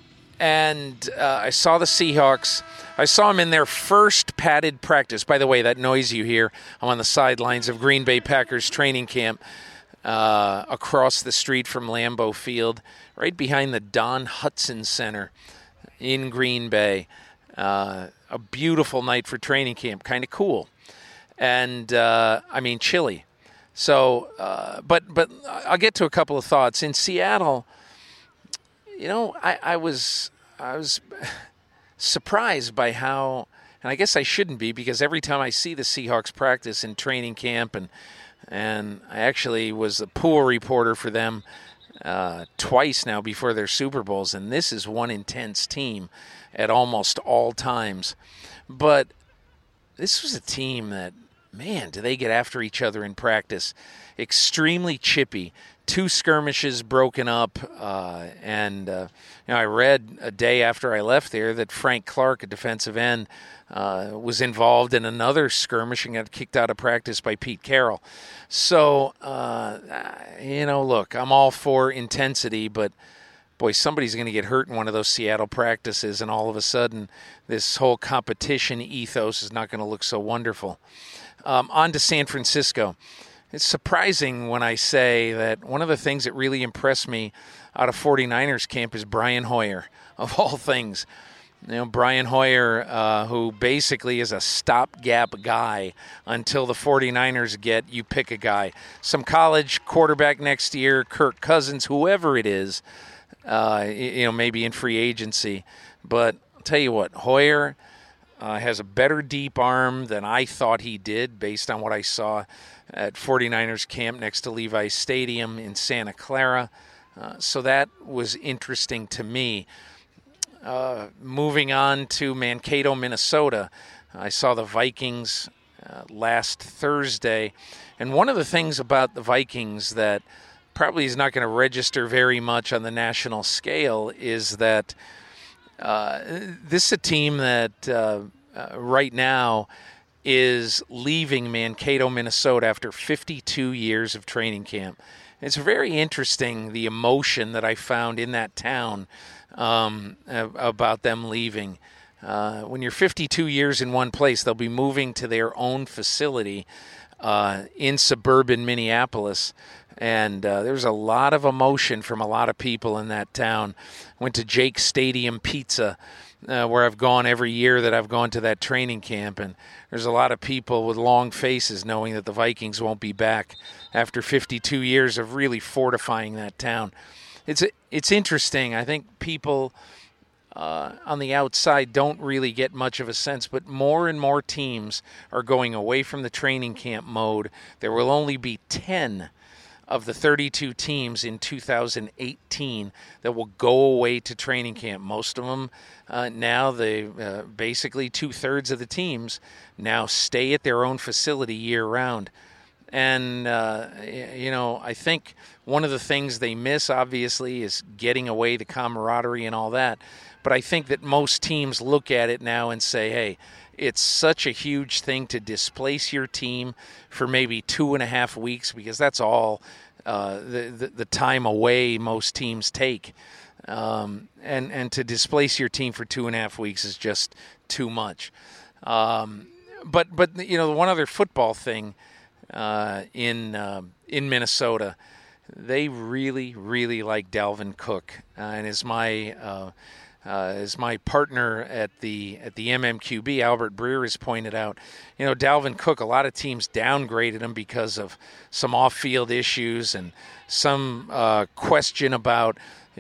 and uh, I saw the Seahawks. I saw them in their first padded practice. By the way, that noise you hear, I'm on the sidelines of Green Bay Packers training camp uh, across the street from Lambeau Field, right behind the Don Hutson Center in Green Bay. Uh, a beautiful night for training camp, kind of cool. And, uh, I mean, chilly. So, uh, but but I'll get to a couple of thoughts. In Seattle, you know, I, I was I was surprised by how, and I guess I shouldn't be, because every time I see the Seahawks practice in training camp, and and I actually was a pool reporter for them uh, twice now before their Super Bowls, and this is one intense team at almost all times. But this was a team that, man, do they get after each other in practice. Extremely chippy. Two skirmishes broken up. Uh, and uh, you know, I read a day after I left there that Frank Clark, a defensive end, uh, was involved in another skirmish and got kicked out of practice by Pete Carroll. So, uh, you know, look, I'm all for intensity, but boy, somebody's going to get hurt in one of those Seattle practices, and all of a sudden this whole competition ethos is not going to look so wonderful. Um, on to San Francisco. It's surprising when I say that one of the things that really impressed me out of 49ers camp is Brian Hoyer, of all things. You know, Brian Hoyer, uh, who basically is a stopgap guy until the 49ers get, you pick a guy. Some college quarterback next year, Kirk Cousins, whoever it is, uh, you know, maybe in free agency. But I'll tell you what, Hoyer Uh, has a better deep arm than I thought he did based on what I saw at 49ers camp next to Levi's Stadium in Santa Clara. Uh, so that was interesting to me. Uh, moving on to Mankato, Minnesota, I saw the Vikings uh, last Thursday. And one of the things about the Vikings that probably is not going to register very much on the national scale is that Uh, this is a team that uh, uh, right now is leaving Mankato, Minnesota after fifty-two years of training camp. It's very interesting, the emotion that I found in that town um, about them leaving. Uh, when you're fifty-two years in one place, they'll be moving to their own facility uh, in suburban Minneapolis. And uh, there was a lot of emotion from a lot of people in that town. Went to Jake's Stadium Pizza, uh, where I've gone every year that I've gone to that training camp. And there's a lot of people with long faces knowing that the Vikings won't be back after fifty-two years of really fortifying that town. It's it's interesting. I think people uh, on the outside don't really get much of a sense, but more and more teams are going away from the training camp mode. There will only be ten of the thirty-two teams in two thousand eighteen that will go away to training camp. Most of them uh, now, they uh, basically two-thirds of the teams now stay at their own facility year-round. And, uh, you know, I think one of the things they miss, obviously, is getting away, the camaraderie and all that. But I think that most teams look at it now and say, hey, it's such a huge thing to displace your team for maybe two and a half weeks because that's all uh, the, the the time away most teams take. Um, and, and to displace your team for two and a half weeks is just too much. Um, but, but you know, one other football thing uh, in uh, in Minnesota, they really, really like Dalvin Cook. Uh, and as my uh, Uh, as my partner at the at the M M Q B, Albert Breer, has pointed out, you know, Dalvin Cook, a lot of teams downgraded him because of some off-field issues and some uh, question about,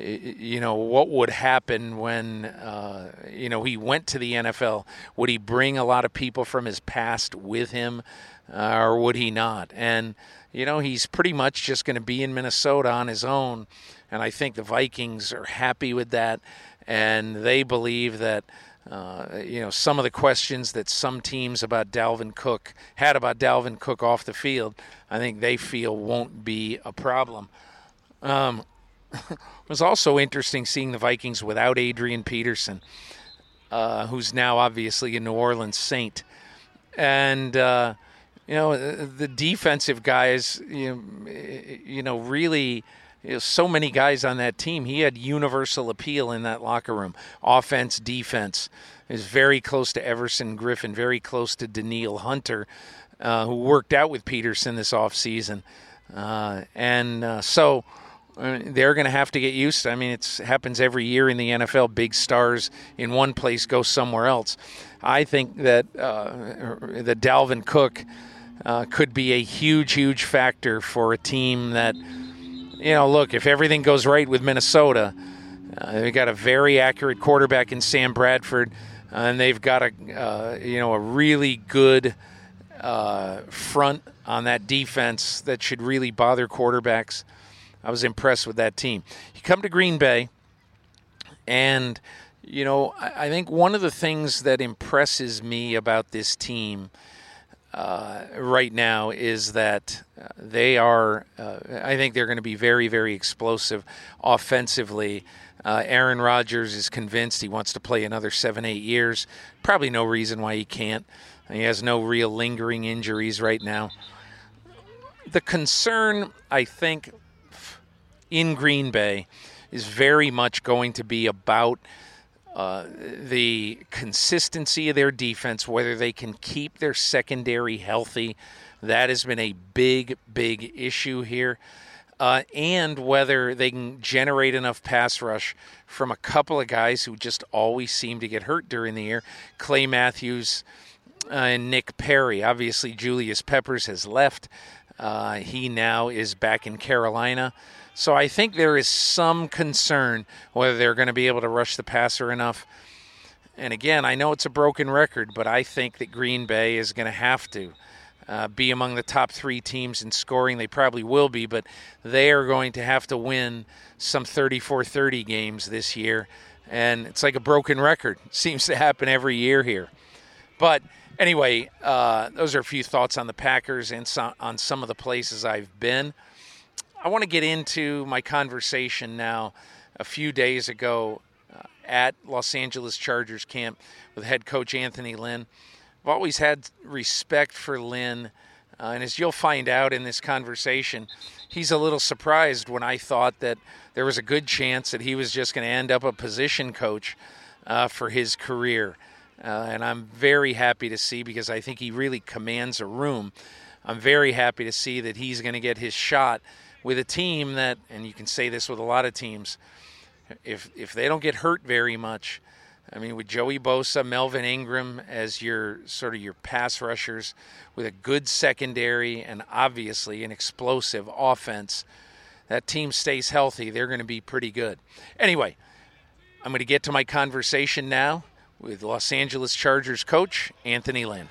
you know, what would happen when, uh, you know, he went to the N F L. Would he bring a lot of people from his past with him, uh, or would he not? And, you know, he's pretty much just going to be in Minnesota on his own, and I think the Vikings are happy with that. And they believe that uh, you know, some of the questions that some teams about Dalvin Cook had about Dalvin Cook off the field, I think they feel won't be a problem. Um, it was also interesting seeing the Vikings without Adrian Peterson, uh, who's now obviously a New Orleans Saint. And, uh, you know, the defensive guys, you know, you know really – You know, so many guys on that team. He had universal appeal in that locker room. Offense, defense. He was very close to Everson Griffin, very close to Danielle Hunter, uh, who worked out with Peterson this offseason. Uh, and uh, so uh, they're going to have to get used to it. I mean, it happens every year in the N F L. Big stars in one place go somewhere else. I think that, uh, that Dalvin Cook uh, could be a huge, huge factor for a team that – you know, look, if everything goes right with Minnesota, uh, they've got a very accurate quarterback in Sam Bradford, uh, and they've got a, uh, you know, a really good uh, front on that defense that should really bother quarterbacks. I was impressed with that team. You come to Green Bay, and, you know, I, I think one of the things that impresses me about this team Uh, right now is that uh, they are, uh, I think they're going to be very, very explosive offensively. Uh, Aaron Rodgers is convinced he wants to play another seven, eight years. Probably no reason why he can't. He has no real lingering injuries right now. The concern, I think, in Green Bay is very much going to be about Uh, the consistency of their defense, whether they can keep their secondary healthy. That has been a big, big issue here. Uh, and whether they can generate enough pass rush from a couple of guys who just always seem to get hurt during the year. Clay Matthews uh, and Nick Perry. Obviously, Julius Peppers has left. Uh, he now is back in Carolina. So I think there is some concern whether they're going to be able to rush the passer enough. And again, I know it's a broken record, but I think that Green Bay is going to have to uh, be among the top three teams in scoring. They probably will be, but they are going to have to win some thirty-four thirty games this year. And it's like a broken record. It seems to happen every year here. But anyway, uh, those are a few thoughts on the Packers and so, on some of the places I've been. I want to get into my conversation now a few days ago uh, at Los Angeles Chargers camp with head coach Anthony Lynn. I've always had respect for Lynn, uh, and as you'll find out in this conversation, he's a little surprised when I thought that there was a good chance that he was just going to end up a position coach uh, for his career. Uh, and I'm very happy to see, because I think he really commands a room. I'm very happy to see that he's going to get his shot with a team that, and you can say this with a lot of teams, if if they don't get hurt very much, I mean, with Joey Bosa, Melvin Ingram as your sort of your pass rushers, with a good secondary and obviously an explosive offense, that team stays healthy, they're going to be pretty good. Anyway, I'm going to get to my conversation now with Los Angeles Chargers coach Anthony Lynn.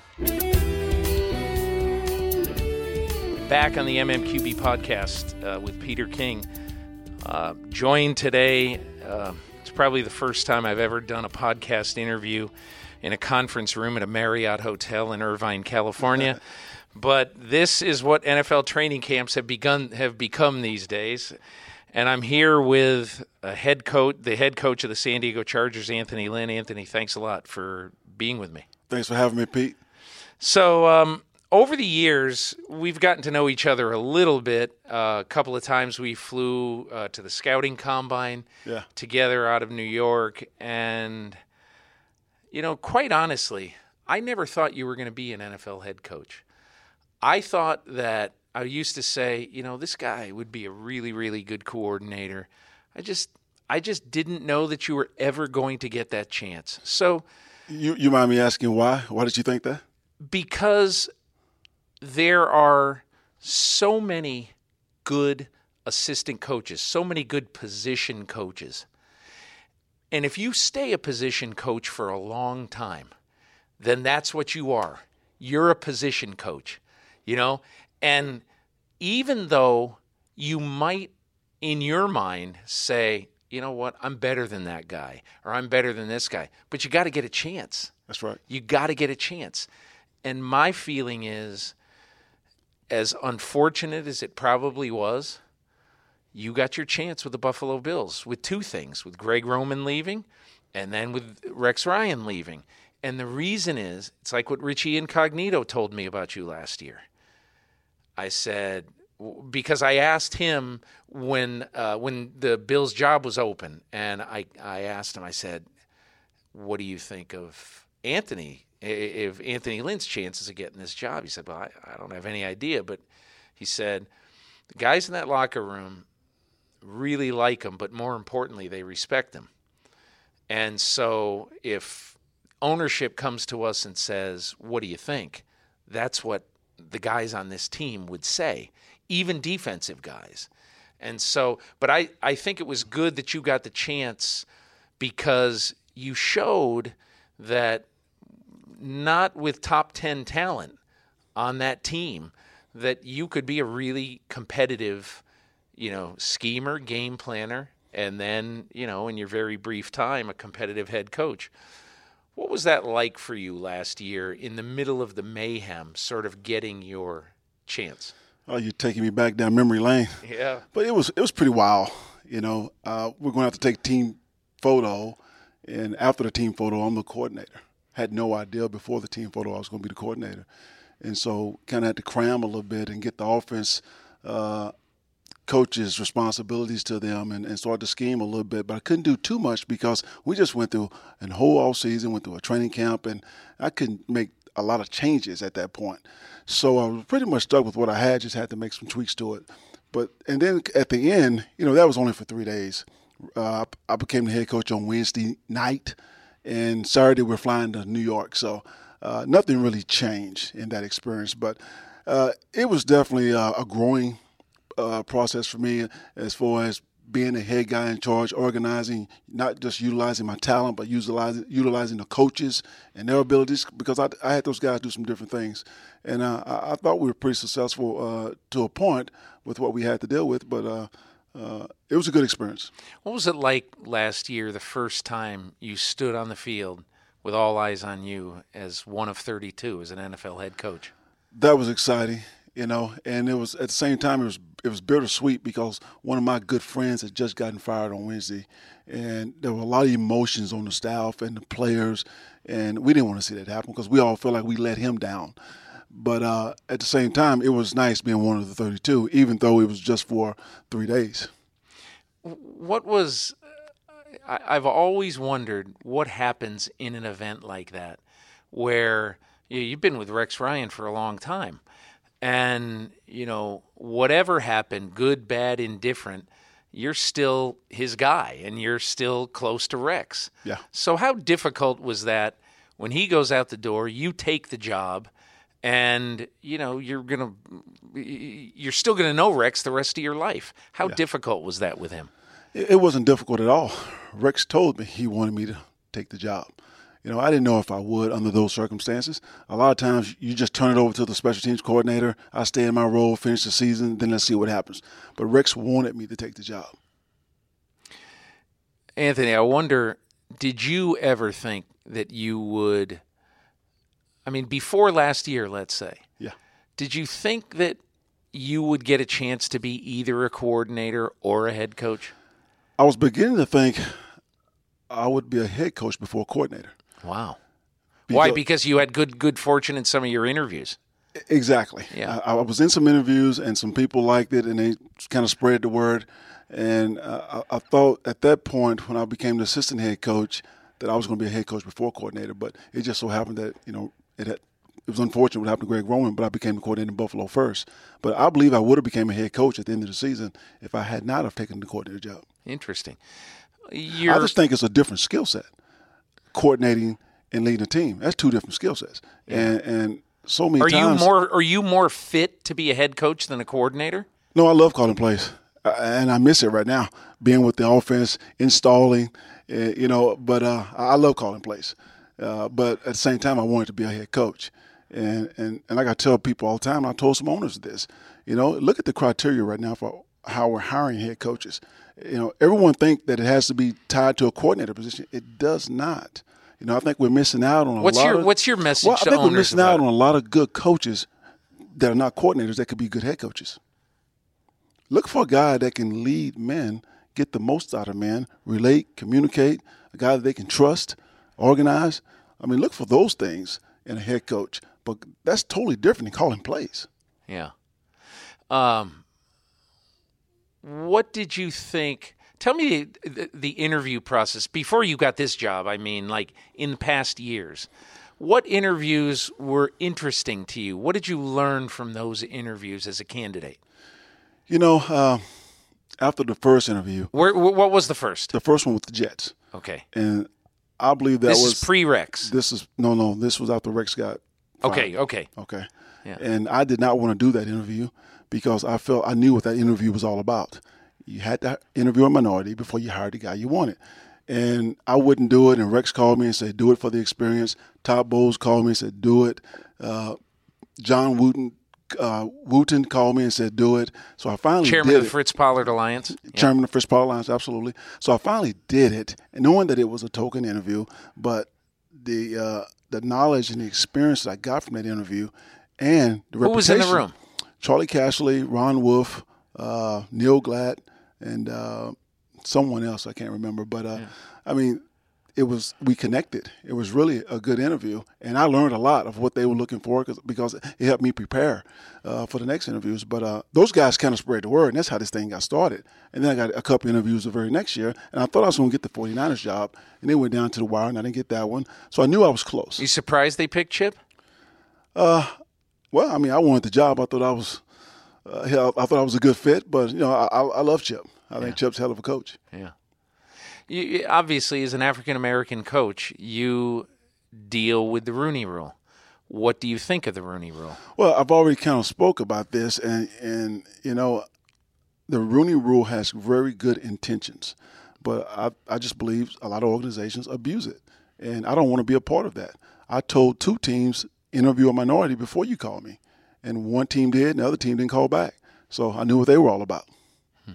Back on the M M Q B podcast uh, with Peter King. Uh, joined today, uh, it's probably the first time I've ever done a podcast interview in a conference room at a Marriott hotel in Irvine, California. But this is what N F L training camps have begun have become these days. And I'm here with a head coach, the head coach of the San Diego Chargers, Anthony Lynn. Anthony, thanks a lot for being with me. Thanks for having me, Pete. So, um, over the years, we've gotten to know each other a little bit. Uh, a couple of times we flew uh, to the scouting combine yeah. together out of New York. And, you know, quite honestly, I never thought you were going to be an N F L head coach. I thought that I used to say, you know, this guy would be a really, really good coordinator. I just I just didn't know that you were ever going to get that chance. So you you mind me asking why? Why did you think that? Because there are so many good assistant coaches, so many good position coaches. And if you stay a position coach for a long time, then that's what you are. You're a position coach, you know? And even though you might, in your mind, say, you know what, I'm better than that guy, or I'm better than this guy. But you got to get a chance. That's right. You got to get a chance. And my feeling is, as unfortunate as it probably was, you got your chance with the Buffalo Bills with two things, with Greg Roman leaving and then with Rex Ryan leaving. And the reason is, it's like what Richie Incognito told me about you last year. I said, because I asked him when uh, when the Bills' job was open, and I, I asked him, I said, what do you think of Anthony, if Anthony Lynn's chances of getting this job? He said, well, I, I don't have any idea, but he said, the guys in that locker room really like him, but more importantly, they respect him. And so if ownership comes to us and says, what do you think? That's what the guys on this team would say, even defensive guys. And so, but I, I think it was good that you got the chance, because you showed that not with top ten talent on that team, that you could be a really competitive, you know, schemer, game planner, and then, you know, in your very brief time, a competitive head coach. What was that like for you last year in the middle of the mayhem, sort of getting your chance? Oh, you're taking me back down memory lane. Yeah. But it was it was pretty wild. You know, uh, we're going to have to take team photo, and after the team photo, I'm the coordinator. Had no idea before the team photo I was going to be the coordinator. And so kind of had to cram a little bit and get the offense uh, coaches' responsibilities to them and, and start to scheme a little bit. But I couldn't do too much because we just went through a whole off season, went through a training camp, and I couldn't make a lot of changes at that point. So I was pretty much stuck with what I had, just had to make some tweaks to it. But and then at the end, you know, that was only for three days. Uh, I became the head coach on Wednesday night, and Saturday we're flying to New York. So uh, nothing really changed in that experience. But uh, it was definitely uh, a growing uh, process for me as far as being a head guy in charge, organizing, not just utilizing my talent, but utilizing utilizing the coaches and their abilities, because I, I had those guys do some different things. And uh, I, I thought we were pretty successful uh, to a point with what we had to deal with, but uh, uh, it was a good experience. What was it like last year, the first time you stood on the field with all eyes on you as one of thirty-two as an N F L head coach? That was exciting. You know, and it was at the same time it was it was bittersweet because one of my good friends had just gotten fired on Wednesday, and there were a lot of emotions on the staff and the players, and we didn't want to see that happen because we all felt like we let him down. But uh, at the same time, it was nice being one of the thirty-two, even though it was just for three days. What was – I've always wondered what happens in an event like that where you know, you've been with Rex Ryan for a long time. And, you know, whatever happened, good, bad, indifferent, you're still his guy and you're still close to Rex. Yeah. So how difficult was that when he goes out the door, you take the job, and, you know, you're going to you're still going to know Rex the rest of your life. How yeah. difficult was that with him? It wasn't difficult at all. Rex told me he wanted me to take the job. You know, I didn't know if I would under those circumstances. A lot of times you just turn it over to the special teams coordinator. I stay in my role, finish the season, then let's see what happens. But Rex wanted me to take the job. Anthony, I wonder, did you ever think that you would, I mean, before last year, let's say, yeah, did you think that you would get a chance to be either a coordinator or a head coach? I was beginning to think I would be a head coach before a coordinator. Wow. Because, Why? Because you had good good fortune in some of your interviews. Exactly. Yeah. I, I was in some interviews, and some people liked it, and they kind of spread the word. And uh, I, I thought at that point, when I became the assistant head coach, that I was going to be a head coach before coordinator. But it just so happened that, you know, it had, it was unfortunate what happened to Greg Roman, but I became the coordinator in Buffalo first. But I believe I would have become a head coach at the end of the season if I had not have taken the coordinator job. Interesting. You're, I just think it's a different skill set, coordinating and leading a team. That's two different skill sets. Yeah. And and so many are times. You more, are you more fit to be a head coach than a coordinator? No, I love calling plays. And I miss it right now, being with the offense, installing, uh, you know, but uh, I love calling plays. Uh, but at the same time, I wanted to be a head coach. And, and, and like I tell people all the time, and I told some owners this, you know, look at the criteria right now for how we're hiring head coaches. You know, everyone think that it has to be tied to a coordinator position. It does not. You know, I think we're missing out on a what's lot your of, What's your message well, to I think owners we're missing about out it? on a lot of good coaches that are not coordinators that could be good head coaches. Look for a guy that can lead men, get the most out of men, relate, communicate, a guy that they can trust, organize. I mean, look for those things in a head coach. But that's totally different than calling plays. Yeah. Um. What did you think? Tell me the, the interview process before you got this job. I mean, like in past years. What interviews were interesting to you? What did you learn from those interviews as a candidate? You know, uh, after the first interview. Where, what was the first? The first one with the Jets. Okay. And I believe that this was. This is pre-Rex. This is, no, no, this was after Rex got fired. Okay, okay. Okay. Yeah. And I did not want to do that interview because I felt I knew what that interview was all about. You had to interview a minority before you hired the guy you wanted. And I wouldn't do it. And Rex called me and said, do it for the experience. Todd Bowles called me and said, do it. Uh, John Wooten, uh, Wooten called me and said, do it. So I finally Chairman did of the it. Fritz Pollard Alliance. Chairman yeah. of the Fritz Pollard Alliance, absolutely. So I finally did it, and knowing that it was a token interview, but the uh, the knowledge and the experience that I got from that interview and the Who reputation. was in the room? Charlie Cashley, Ron Wolf, uh, Neil Glatt, and uh, someone else I can't remember. But uh, yeah. I mean, it was we connected. It was really a good interview, and I learned a lot of what they were looking for because it helped me prepare uh, for the next interviews. But uh, those guys kind of spread the word, and that's how this thing got started. And then I got a couple interviews the very next year, and I thought I was going to get the forty-niners job, and they went down to the wire, and I didn't get that one. So I knew I was close. You surprised they picked Chip? Uh, well, I mean, I wanted the job. I thought I was, uh, I thought I was a good fit, but you know, I, I love Chip. I think yeah. Chip's a hell of a coach. Yeah. You, obviously, as an African-American coach, you deal with the Rooney Rule. What do you think of the Rooney Rule? Well, I've already kind of spoke about this, and, and you know, the Rooney Rule has very good intentions, but I, I just believe a lot of organizations abuse it, and I don't want to be a part of that. I told two teams, interview a minority before you call me, and one team did, and the other team didn't call back. So I knew what they were all about. Hmm.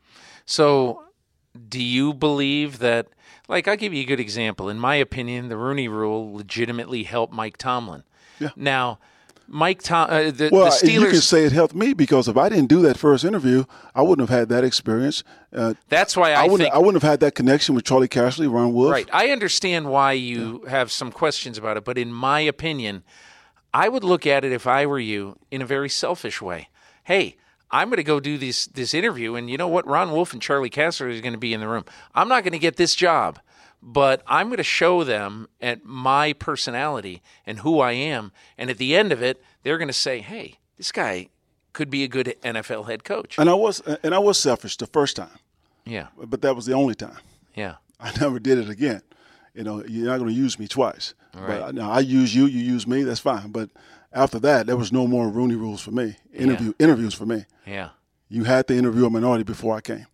So do you believe that, like, I'll give you a good example. In my opinion, the Rooney Rule legitimately helped Mike Tomlin. Yeah. Now, Mike Tom, uh, the, well, the Steelers. You can say it helped me because if I didn't do that first interview, I wouldn't have had that experience. Uh, That's why I, I wouldn't. think I wouldn't have had that connection with Charlie Cashley, Ron Wolf. Right. I understand why you yeah. have some questions about it, but in my opinion, I would look at it if I were you in a very selfish way. Hey, I'm going to go do this this interview, and you know what? Ron Wolf and Charlie Casserly is going to be in the room. I'm not going to get this job, but I'm going to show them at my personality and who I am, and at the end of it, they're going to say, "Hey, this guy could be a good N F L head coach." And I was, and I was selfish the first time. Yeah, but that was the only time. Yeah, I never did it again. You know, you're not going to use me twice. Right. But now I use you, you use me. That's fine. But after that, there was no more Rooney Rules for me. Interview yeah. interviews for me. Yeah. You had to interview a minority before I came.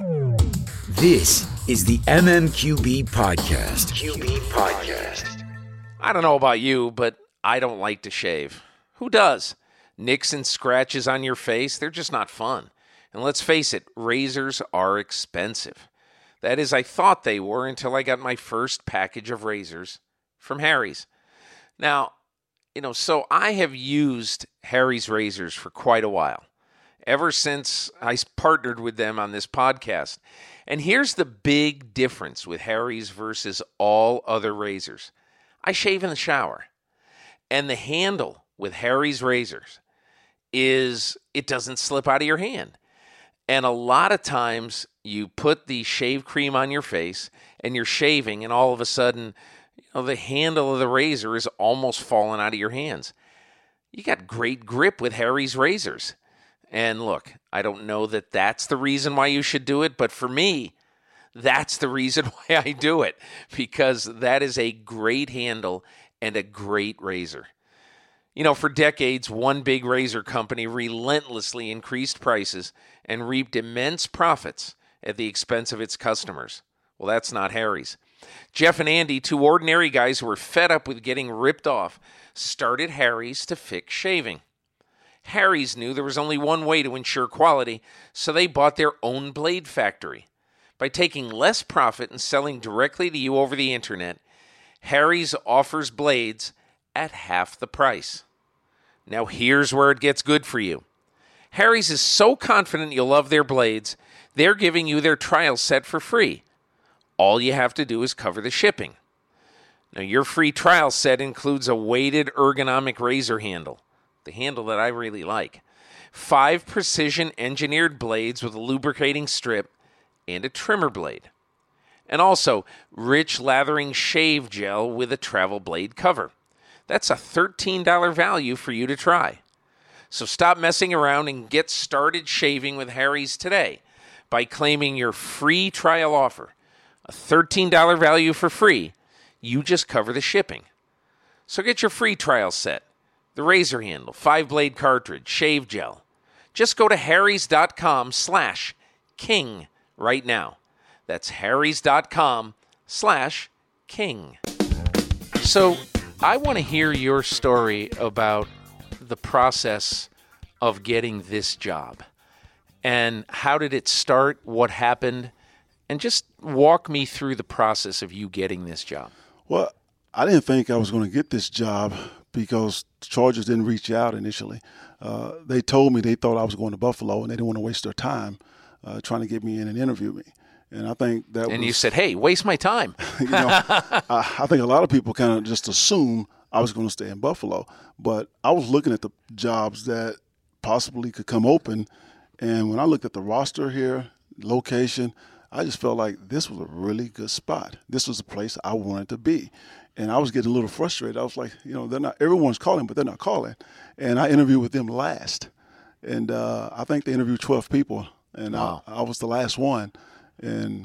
This is the M M Q B Podcast. Q B Podcast. I don't know about you, but I don't like to shave. Who does? Nicks and scratches on your face, they're just not fun. And let's face it, razors are expensive. That is, I thought they were until I got my first package of razors from Harry's. Now, you know, so I have used Harry's razors for quite a while, ever since I partnered with them on this podcast. And here's the big difference with Harry's versus all other razors. I shave in the shower. And the handle with Harry's razors is it doesn't slip out of your hand. And a lot of times you put the shave cream on your face and you're shaving, and all of a sudden, you know, the handle of the razor is almost falling out of your hands. You got great grip with Harry's razors. And look, I don't know that that's the reason why you should do it, but for me, that's the reason why I do it, because that is a great handle and a great razor. You know, for decades, one big razor company relentlessly increased prices and reaped immense profits at the expense of its customers. Well, that's not Harry's. Jeff and Andy, two ordinary guys who were fed up with getting ripped off, started Harry's to fix shaving. Harry's knew there was only one way to ensure quality, so they bought their own blade factory. By taking less profit and selling directly to you over the internet, Harry's offers blades at half the price. Now here's where it gets good for you. Harry's is so confident you'll love their blades, they're giving you their trial set for free. All you have to do is cover the shipping. Now your free trial set includes a weighted ergonomic razor handle, the handle that I really like, five precision engineered blades with a lubricating strip, and a trimmer blade. And also, rich lathering shave gel with a travel blade cover. That's a thirteen dollars value for you to try. So stop messing around and get started shaving with Harry's today by claiming your free trial offer. A thirteen dollars value for free. You just cover the shipping. So get your free trial set, the razor handle, five-blade cartridge, shave gel. Just go to harrys.com slash king right now. That's harrys.com slash king. So I want to hear your story about the process of getting this job. And how did it start? What happened? And just walk me through the process of you getting this job. Well, I didn't think I was going to get this job because the Chargers didn't reach out initially. Uh, they told me they thought I was going to Buffalo and they didn't want to waste their time uh, trying to get me in and interview me. And I think that And was, you said, hey, waste my time. you know, I, I think a lot of people kind of just assume I was going to stay in Buffalo. But I was looking at the jobs that possibly could come open. And when I looked at the roster here, location, I just felt like this was a really good spot. This was a place I wanted to be. And I was getting a little frustrated. I was like, you know, they're not, everyone's calling, but they're not calling. And I interviewed with them last. And uh, I think they interviewed twelve people. And Wow. I, I was the last one. And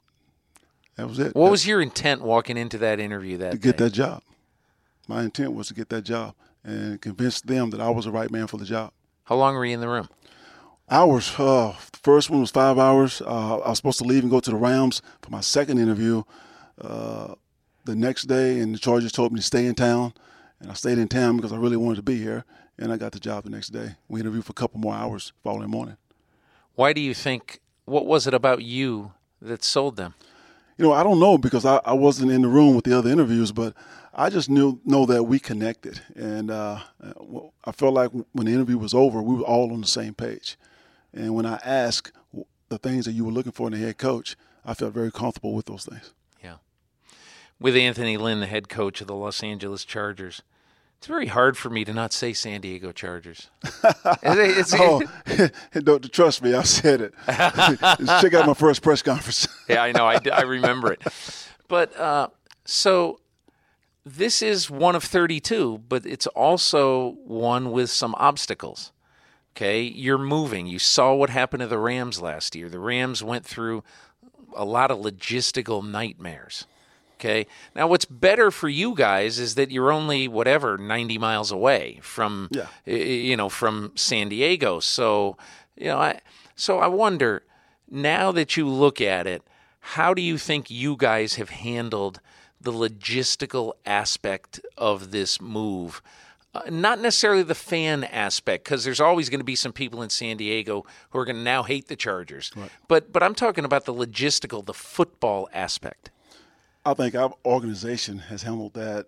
that was it. What that, was your intent walking into that interview that to get day? that job. My intent was to get that job and convince them that I was the right man for the job. How long were you in the room? Hours. Uh, the first one was five hours. Uh, I was supposed to leave and go to the Rams for my second interview uh, the next day, and the Chargers told me to stay in town. And I stayed in town because I really wanted to be here, and I got the job the next day. We interviewed for a couple more hours the following morning. Why do you think, what was it about you that sold them? You know, I don't know because I, I wasn't in the room with the other interviews, but I just knew know that we connected. And uh, I felt like when the interview was over, we were all on the same page. And when I asked the things that you were looking for in a head coach, I felt very comfortable with those things. Yeah. With Anthony Lynn, the head coach of the Los Angeles Chargers, it's very hard for me to not say San Diego Chargers. It's, it's, oh, don't trust me, I said it. Check out my first press conference. Yeah, I know. I, I remember it. But uh, so this is one of thirty-two, but it's also one with some obstacles. Okay, you're moving. You saw what happened to the Rams last year. The Rams went through a lot of logistical nightmares. Okay, now what's better for you guys is that you're only whatever ninety miles away from, Yeah. you know, from San Diego. So, you know, I so I wonder now that you look at it, how do you think you guys have handled the logistical aspect of this move? Uh, not necessarily the fan aspect, because there's always going to be some people in San Diego who are going to now hate the Chargers. Right. But but I'm talking about the logistical, the football aspect. I think our organization has handled that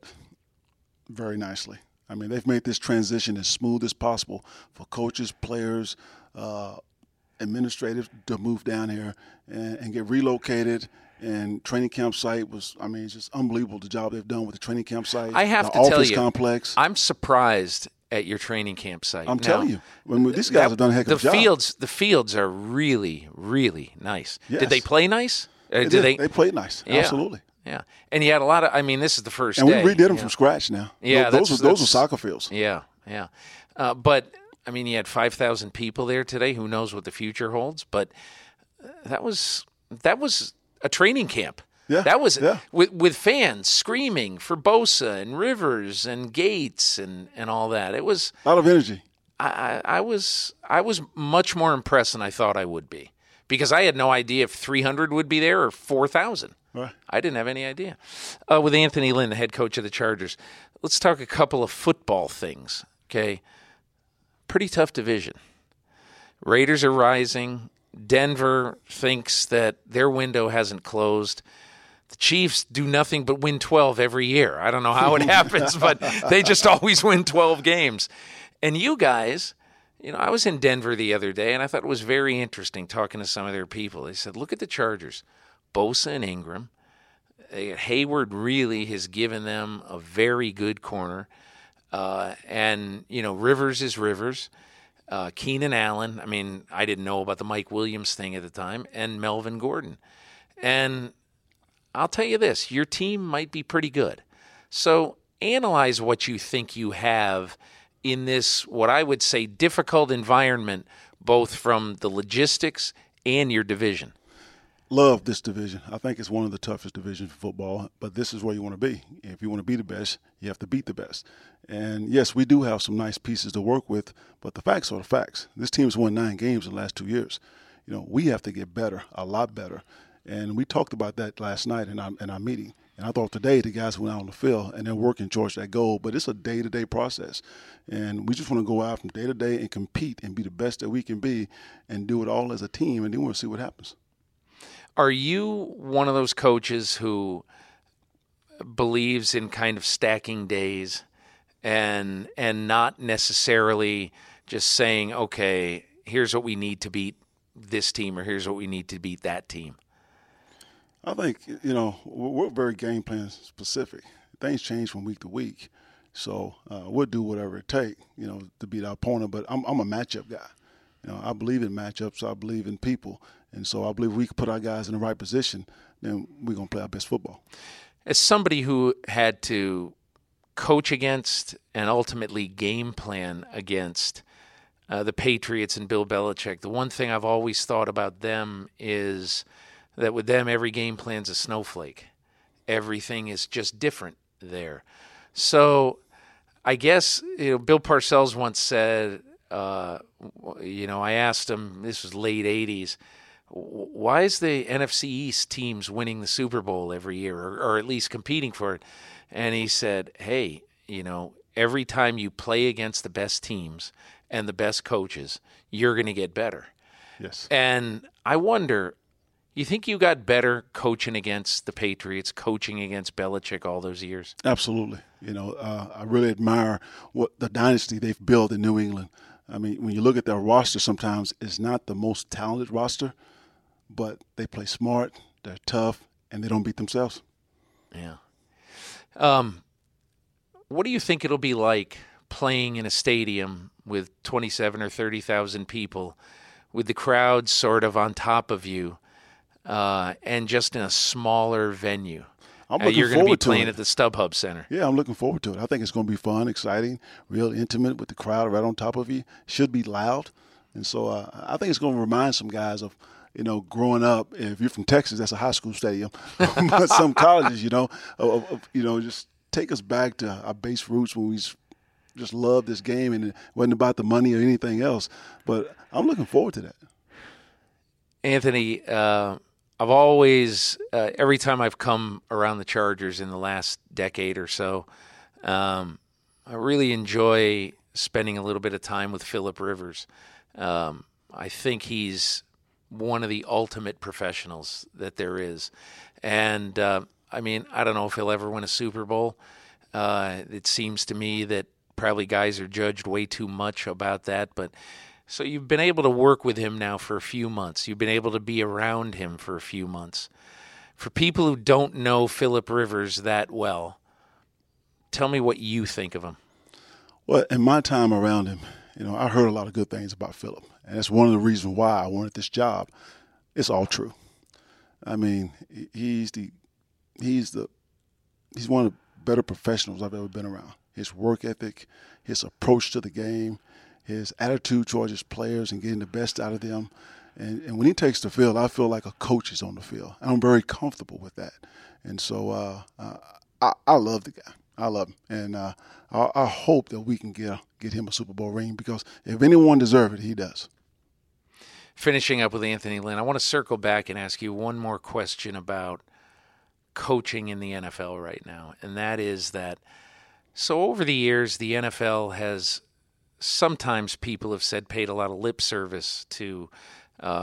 very nicely. I mean, they've made this transition as smooth as possible for coaches, players, uh, administrators to move down here and, and get relocated. And training camp site was, I mean, it's just unbelievable the job they've done with the training camp site. I have the to office tell you, complex. I'm surprised at your training camp site. I'm Now, telling you, when these guys that- have done a heck of the a job. fields, the fields are really, really nice. Yes. Did they play nice? Uh, They did did. they? They played nice. Yeah. Absolutely. Yeah, and you had a lot of. I mean, this is the first And we day. redid them yeah. from scratch now. Yeah, those, that's- those, were, those were that's- soccer fields. Yeah, yeah. Uh, but, I mean, you had five thousand people there today. Who knows what the future holds? But uh, that was that was a training camp. Yeah, That was yeah. with with fans screaming for Bosa and Rivers and Gates and, and all that. It was A lot of energy. I, I, I was I was much more impressed than I thought I would be, because I had no idea if three hundred would be there or four thousand. Right. I didn't have any idea. Uh, with Anthony Lynn, the head coach of the Chargers, let's talk a couple of football things, okay? Pretty tough division. Raiders are rising, Denver thinks that their window hasn't closed. The Chiefs do nothing but win twelve every year. I don't know how it happens, but they just always win twelve games. And you guys, you know, I was in Denver the other day, and I thought it was very interesting talking to some of their people. They said, look at the Chargers, Bosa and Ingram. Hayward really has given them a very good corner. Uh, and, you know, Rivers is Rivers. Uh, Keenan Allen, I mean, I didn't know about the Mike Williams thing at the time, and Melvin Gordon. And I'll tell you this, your team might be pretty good. So analyze what you think you have in this, what I would say, difficult environment, both from the logistics and your division. Love this division. I think it's one of the toughest divisions for football, but this is where you want to be. If you want to be the best, you have to beat the best. And, yes, we do have some nice pieces to work with, but the facts are the facts. This team's won nine games in the last two years. You know, we have to get better, a lot better. And we talked about that last night in our, in our meeting. And I thought today the guys went out on the field and they're working towards that goal, but it's a day-to-day process. And we just want to go out from day to day and compete and be the best that we can be and do it all as a team, and then we'll see what happens. Are you one of those coaches who believes in kind of stacking days and and not necessarily just saying, okay, here's what we need to beat this team or here's what we need to beat that team? I think, you know, we're very game plan specific. Things change from week to week. So uh, we'll do whatever it takes, you know, to beat our opponent. But I'm, I'm a matchup guy. You know, I believe in matchups. I believe in people. And so I believe we can put our guys in the right position, then we're going to play our best football. As somebody who had to coach against and ultimately game plan against uh, the Patriots and Bill Belichick, the one thing I've always thought about them is that with them, every game plan's a snowflake. Everything is just different there. So I guess, you know, Bill Parcells once said, uh, you know, I asked him, this was late eighties, why is the N F C East teams winning the Super Bowl every year, or, or at least competing for it? And he said, hey, you know, every time you play against the best teams and the best coaches, you're going to get better. Yes. And I wonder, you think you got better coaching against the Patriots, coaching against Belichick all those years? Absolutely. You know, uh, I really admire what the dynasty they've built in New England. I mean, when you look at their roster, sometimes it's not the most talented roster, but they play smart, they're tough, and they don't beat themselves. Yeah. Um, what do you think it'll be like playing in a stadium with twenty-seven or thirty thousand people, with the crowd sort of on top of you, uh, and just in a smaller venue? I'm uh, looking you're going to be forward to playing it. at the StubHub Center. Yeah, I'm looking forward to it. I think it's going to be fun, exciting, real intimate with the crowd right on top of you. Should be loud. And so uh, I think it's going to remind some guys of, you know, growing up. If you're from Texas, that's a high school stadium. But some colleges, you know, of, of, you know, just take us back to our base roots when we just loved this game and it wasn't about the money or anything else. But I'm looking forward to that. Anthony, uh, I've always, uh, every time I've come around the Chargers in the last decade or so, um, I really enjoy spending a little bit of time with Phillip Rivers. Um, I think he's one of the ultimate professionals that there is. And, uh, I mean, I don't know if he'll ever win a Super Bowl. Uh, it seems to me that probably guys are judged way too much about that, but so you've been able to work with him now for a few months. You've been able to be around him for a few months. For people who don't know Phillip Rivers that well, tell me what you think of him. Well, in my time around him, you know, I heard a lot of good things about Phillip, and that's one of the reasons why I wanted this job. It's all true. I mean, he's the he's the he's one of the better professionals I've ever been around. His work ethic, his approach to the game, his attitude towards his players and getting the best out of them. And, and when he takes the field, I feel like a coach is on the field. And I'm very comfortable with that. And so uh, uh, I, I love the guy. I love him. And uh, I, I hope that we can get, get him a Super Bowl ring, because if anyone deserves it, he does. Finishing up with Anthony Lynn, I want to circle back and ask you one more question about coaching in the N F L right now. And that is that, so over the years, the N F L has, sometimes people have said, paid a lot of lip service to uh,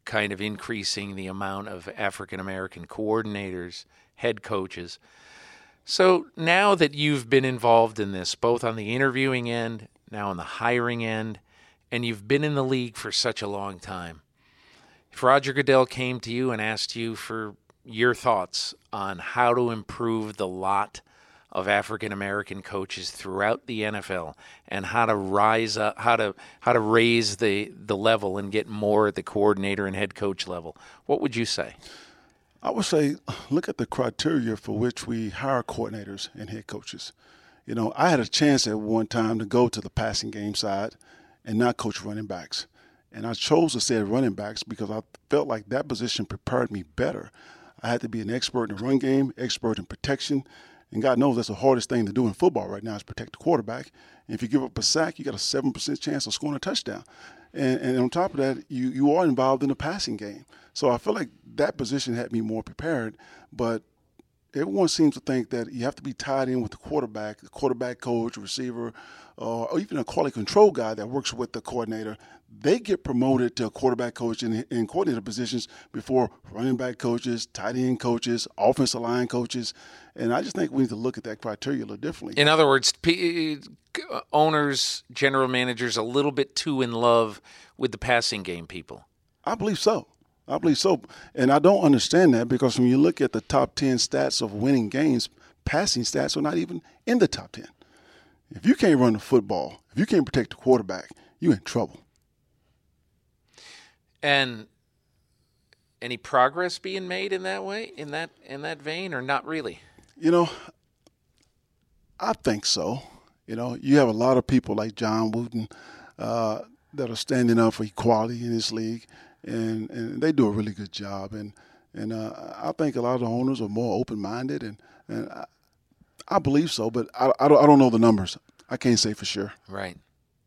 kind of increasing the amount of African-American coordinators, head coaches. So now that you've been involved in this, both on the interviewing end, now on the hiring end, and you've been in the league for such a long time, if Roger Goodell came to you and asked you for your thoughts on how to improve the lot of African-American coaches throughout the N F L and how to rise up, how to how to raise the, the level and get more at the coordinator and head coach level, what would you say? I would say look at the criteria for which we hire coordinators and head coaches. You know, I had a chance at one time to go to the passing game side and not coach running backs. And I chose to stay at running backs because I felt like that position prepared me better. I had to be an expert in the run game, expert in protection. And God knows that's the hardest thing to do in football right now is protect the quarterback. And if you give up a sack, you got a seven percent chance of scoring a touchdown. And, and on top of that, you, you are involved in the passing game. So I feel like that position had me more prepared. But everyone seems to think that you have to be tied in with the quarterback, the quarterback coach, receiver, uh, or even a quality control guy that works with the coordinator. They get promoted to quarterback coach and, and coordinator positions before running back coaches, tight end coaches, offensive line coaches. And I just think we need to look at that criteria a little differently. In other words, P- owners, general managers, a little bit too in love with the passing game people. I believe so. I believe so. And I don't understand that because when you look at the top ten stats of winning games, passing stats are not even in the top ten. If you can't run the football, if you can't protect the quarterback, you're in trouble. And any progress being made in that way, in that in that vein, or not really? You know, I think so. You know, you have a lot of people like John Wooden uh, that are standing up for equality in this league, and, and they do a really good job. And and uh, I think a lot of the owners are more open-minded, and, and I, I believe so, but I, I, don't, I don't know the numbers. I can't say for sure. Right.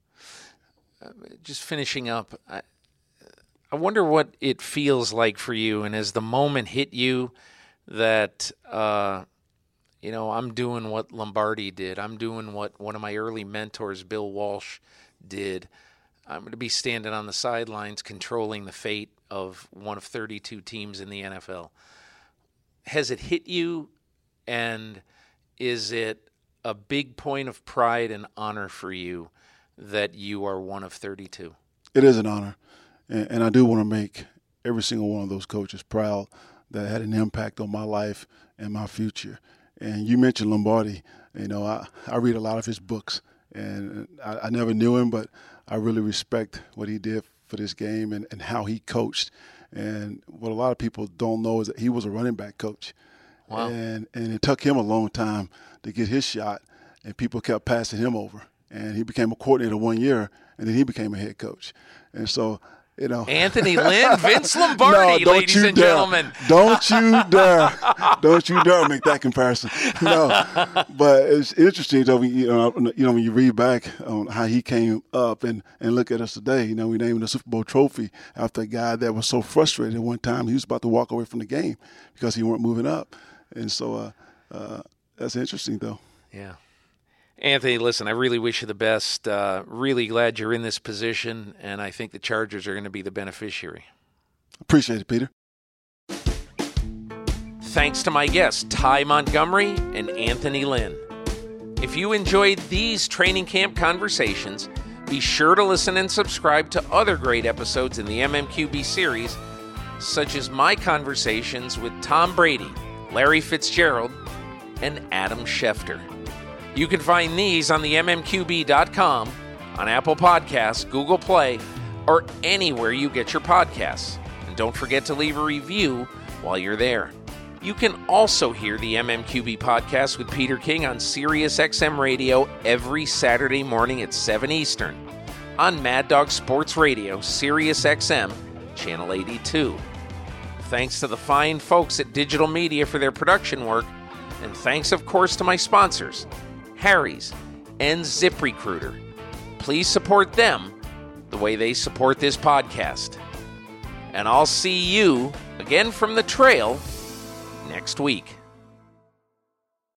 Uh, just finishing up, I, I wonder what it feels like for you, and as the moment hit you that, uh, you know, I'm doing what Lombardi did. I'm doing what one of my early mentors, Bill Walsh, did. I'm going to be standing on the sidelines controlling the fate of one of thirty-two teams in the N F L. Has it hit you, and is it a big point of pride and honor for you that you are one of thirty-two? It is an honor. And I do want to make every single one of those coaches proud that had an impact on my life and my future. And you mentioned Lombardi. You know, I, I read a lot of his books, and I, I never knew him, but I really respect what he did for this game and, and how he coached. And what a lot of people don't know is that he was a running back coach. Wow. And, and it took him a long time to get his shot, and people kept passing him over. And he became a coordinator one year, and then he became a head coach. And so, you know, Anthony Lynn, Vince Lombardi, no, ladies and dare. gentlemen. Don't you dare. Don't you dare make that comparison. No, but it's interesting, though, you know, you know when you read back on how he came up and, and look at us today. You know, we named the Super Bowl trophy after a guy that was so frustrated at one time he was about to walk away from the game because he weren't moving up. And so uh, uh, that's interesting, though. Yeah. Anthony, listen, I really wish you the best. Uh, really glad you're in this position, and I think the Chargers are going to be the beneficiary. Appreciate it, Peter. Thanks to my guests, Ty Montgomery and Anthony Lynn. If you enjoyed these training camp conversations, be sure to listen and subscribe to other great episodes in the M M Q B series, such as my conversations with Tom Brady, Larry Fitzgerald, and Adam Schefter. You can find these on the M M Q B dot com, on Apple Podcasts, Google Play, or anywhere you get your podcasts. And don't forget to leave a review while you're there. You can also hear the M M Q B podcast with Peter King on Sirius X M Radio every Saturday morning at seven Eastern on Mad Dog Sports Radio, Sirius X M, Channel eighty-two. Thanks to the fine folks at Digital Media for their production work, and thanks, of course, to my sponsors, Harry's and ZipRecruiter. Please support them the way they support this podcast. And I'll see you again from the trail next week.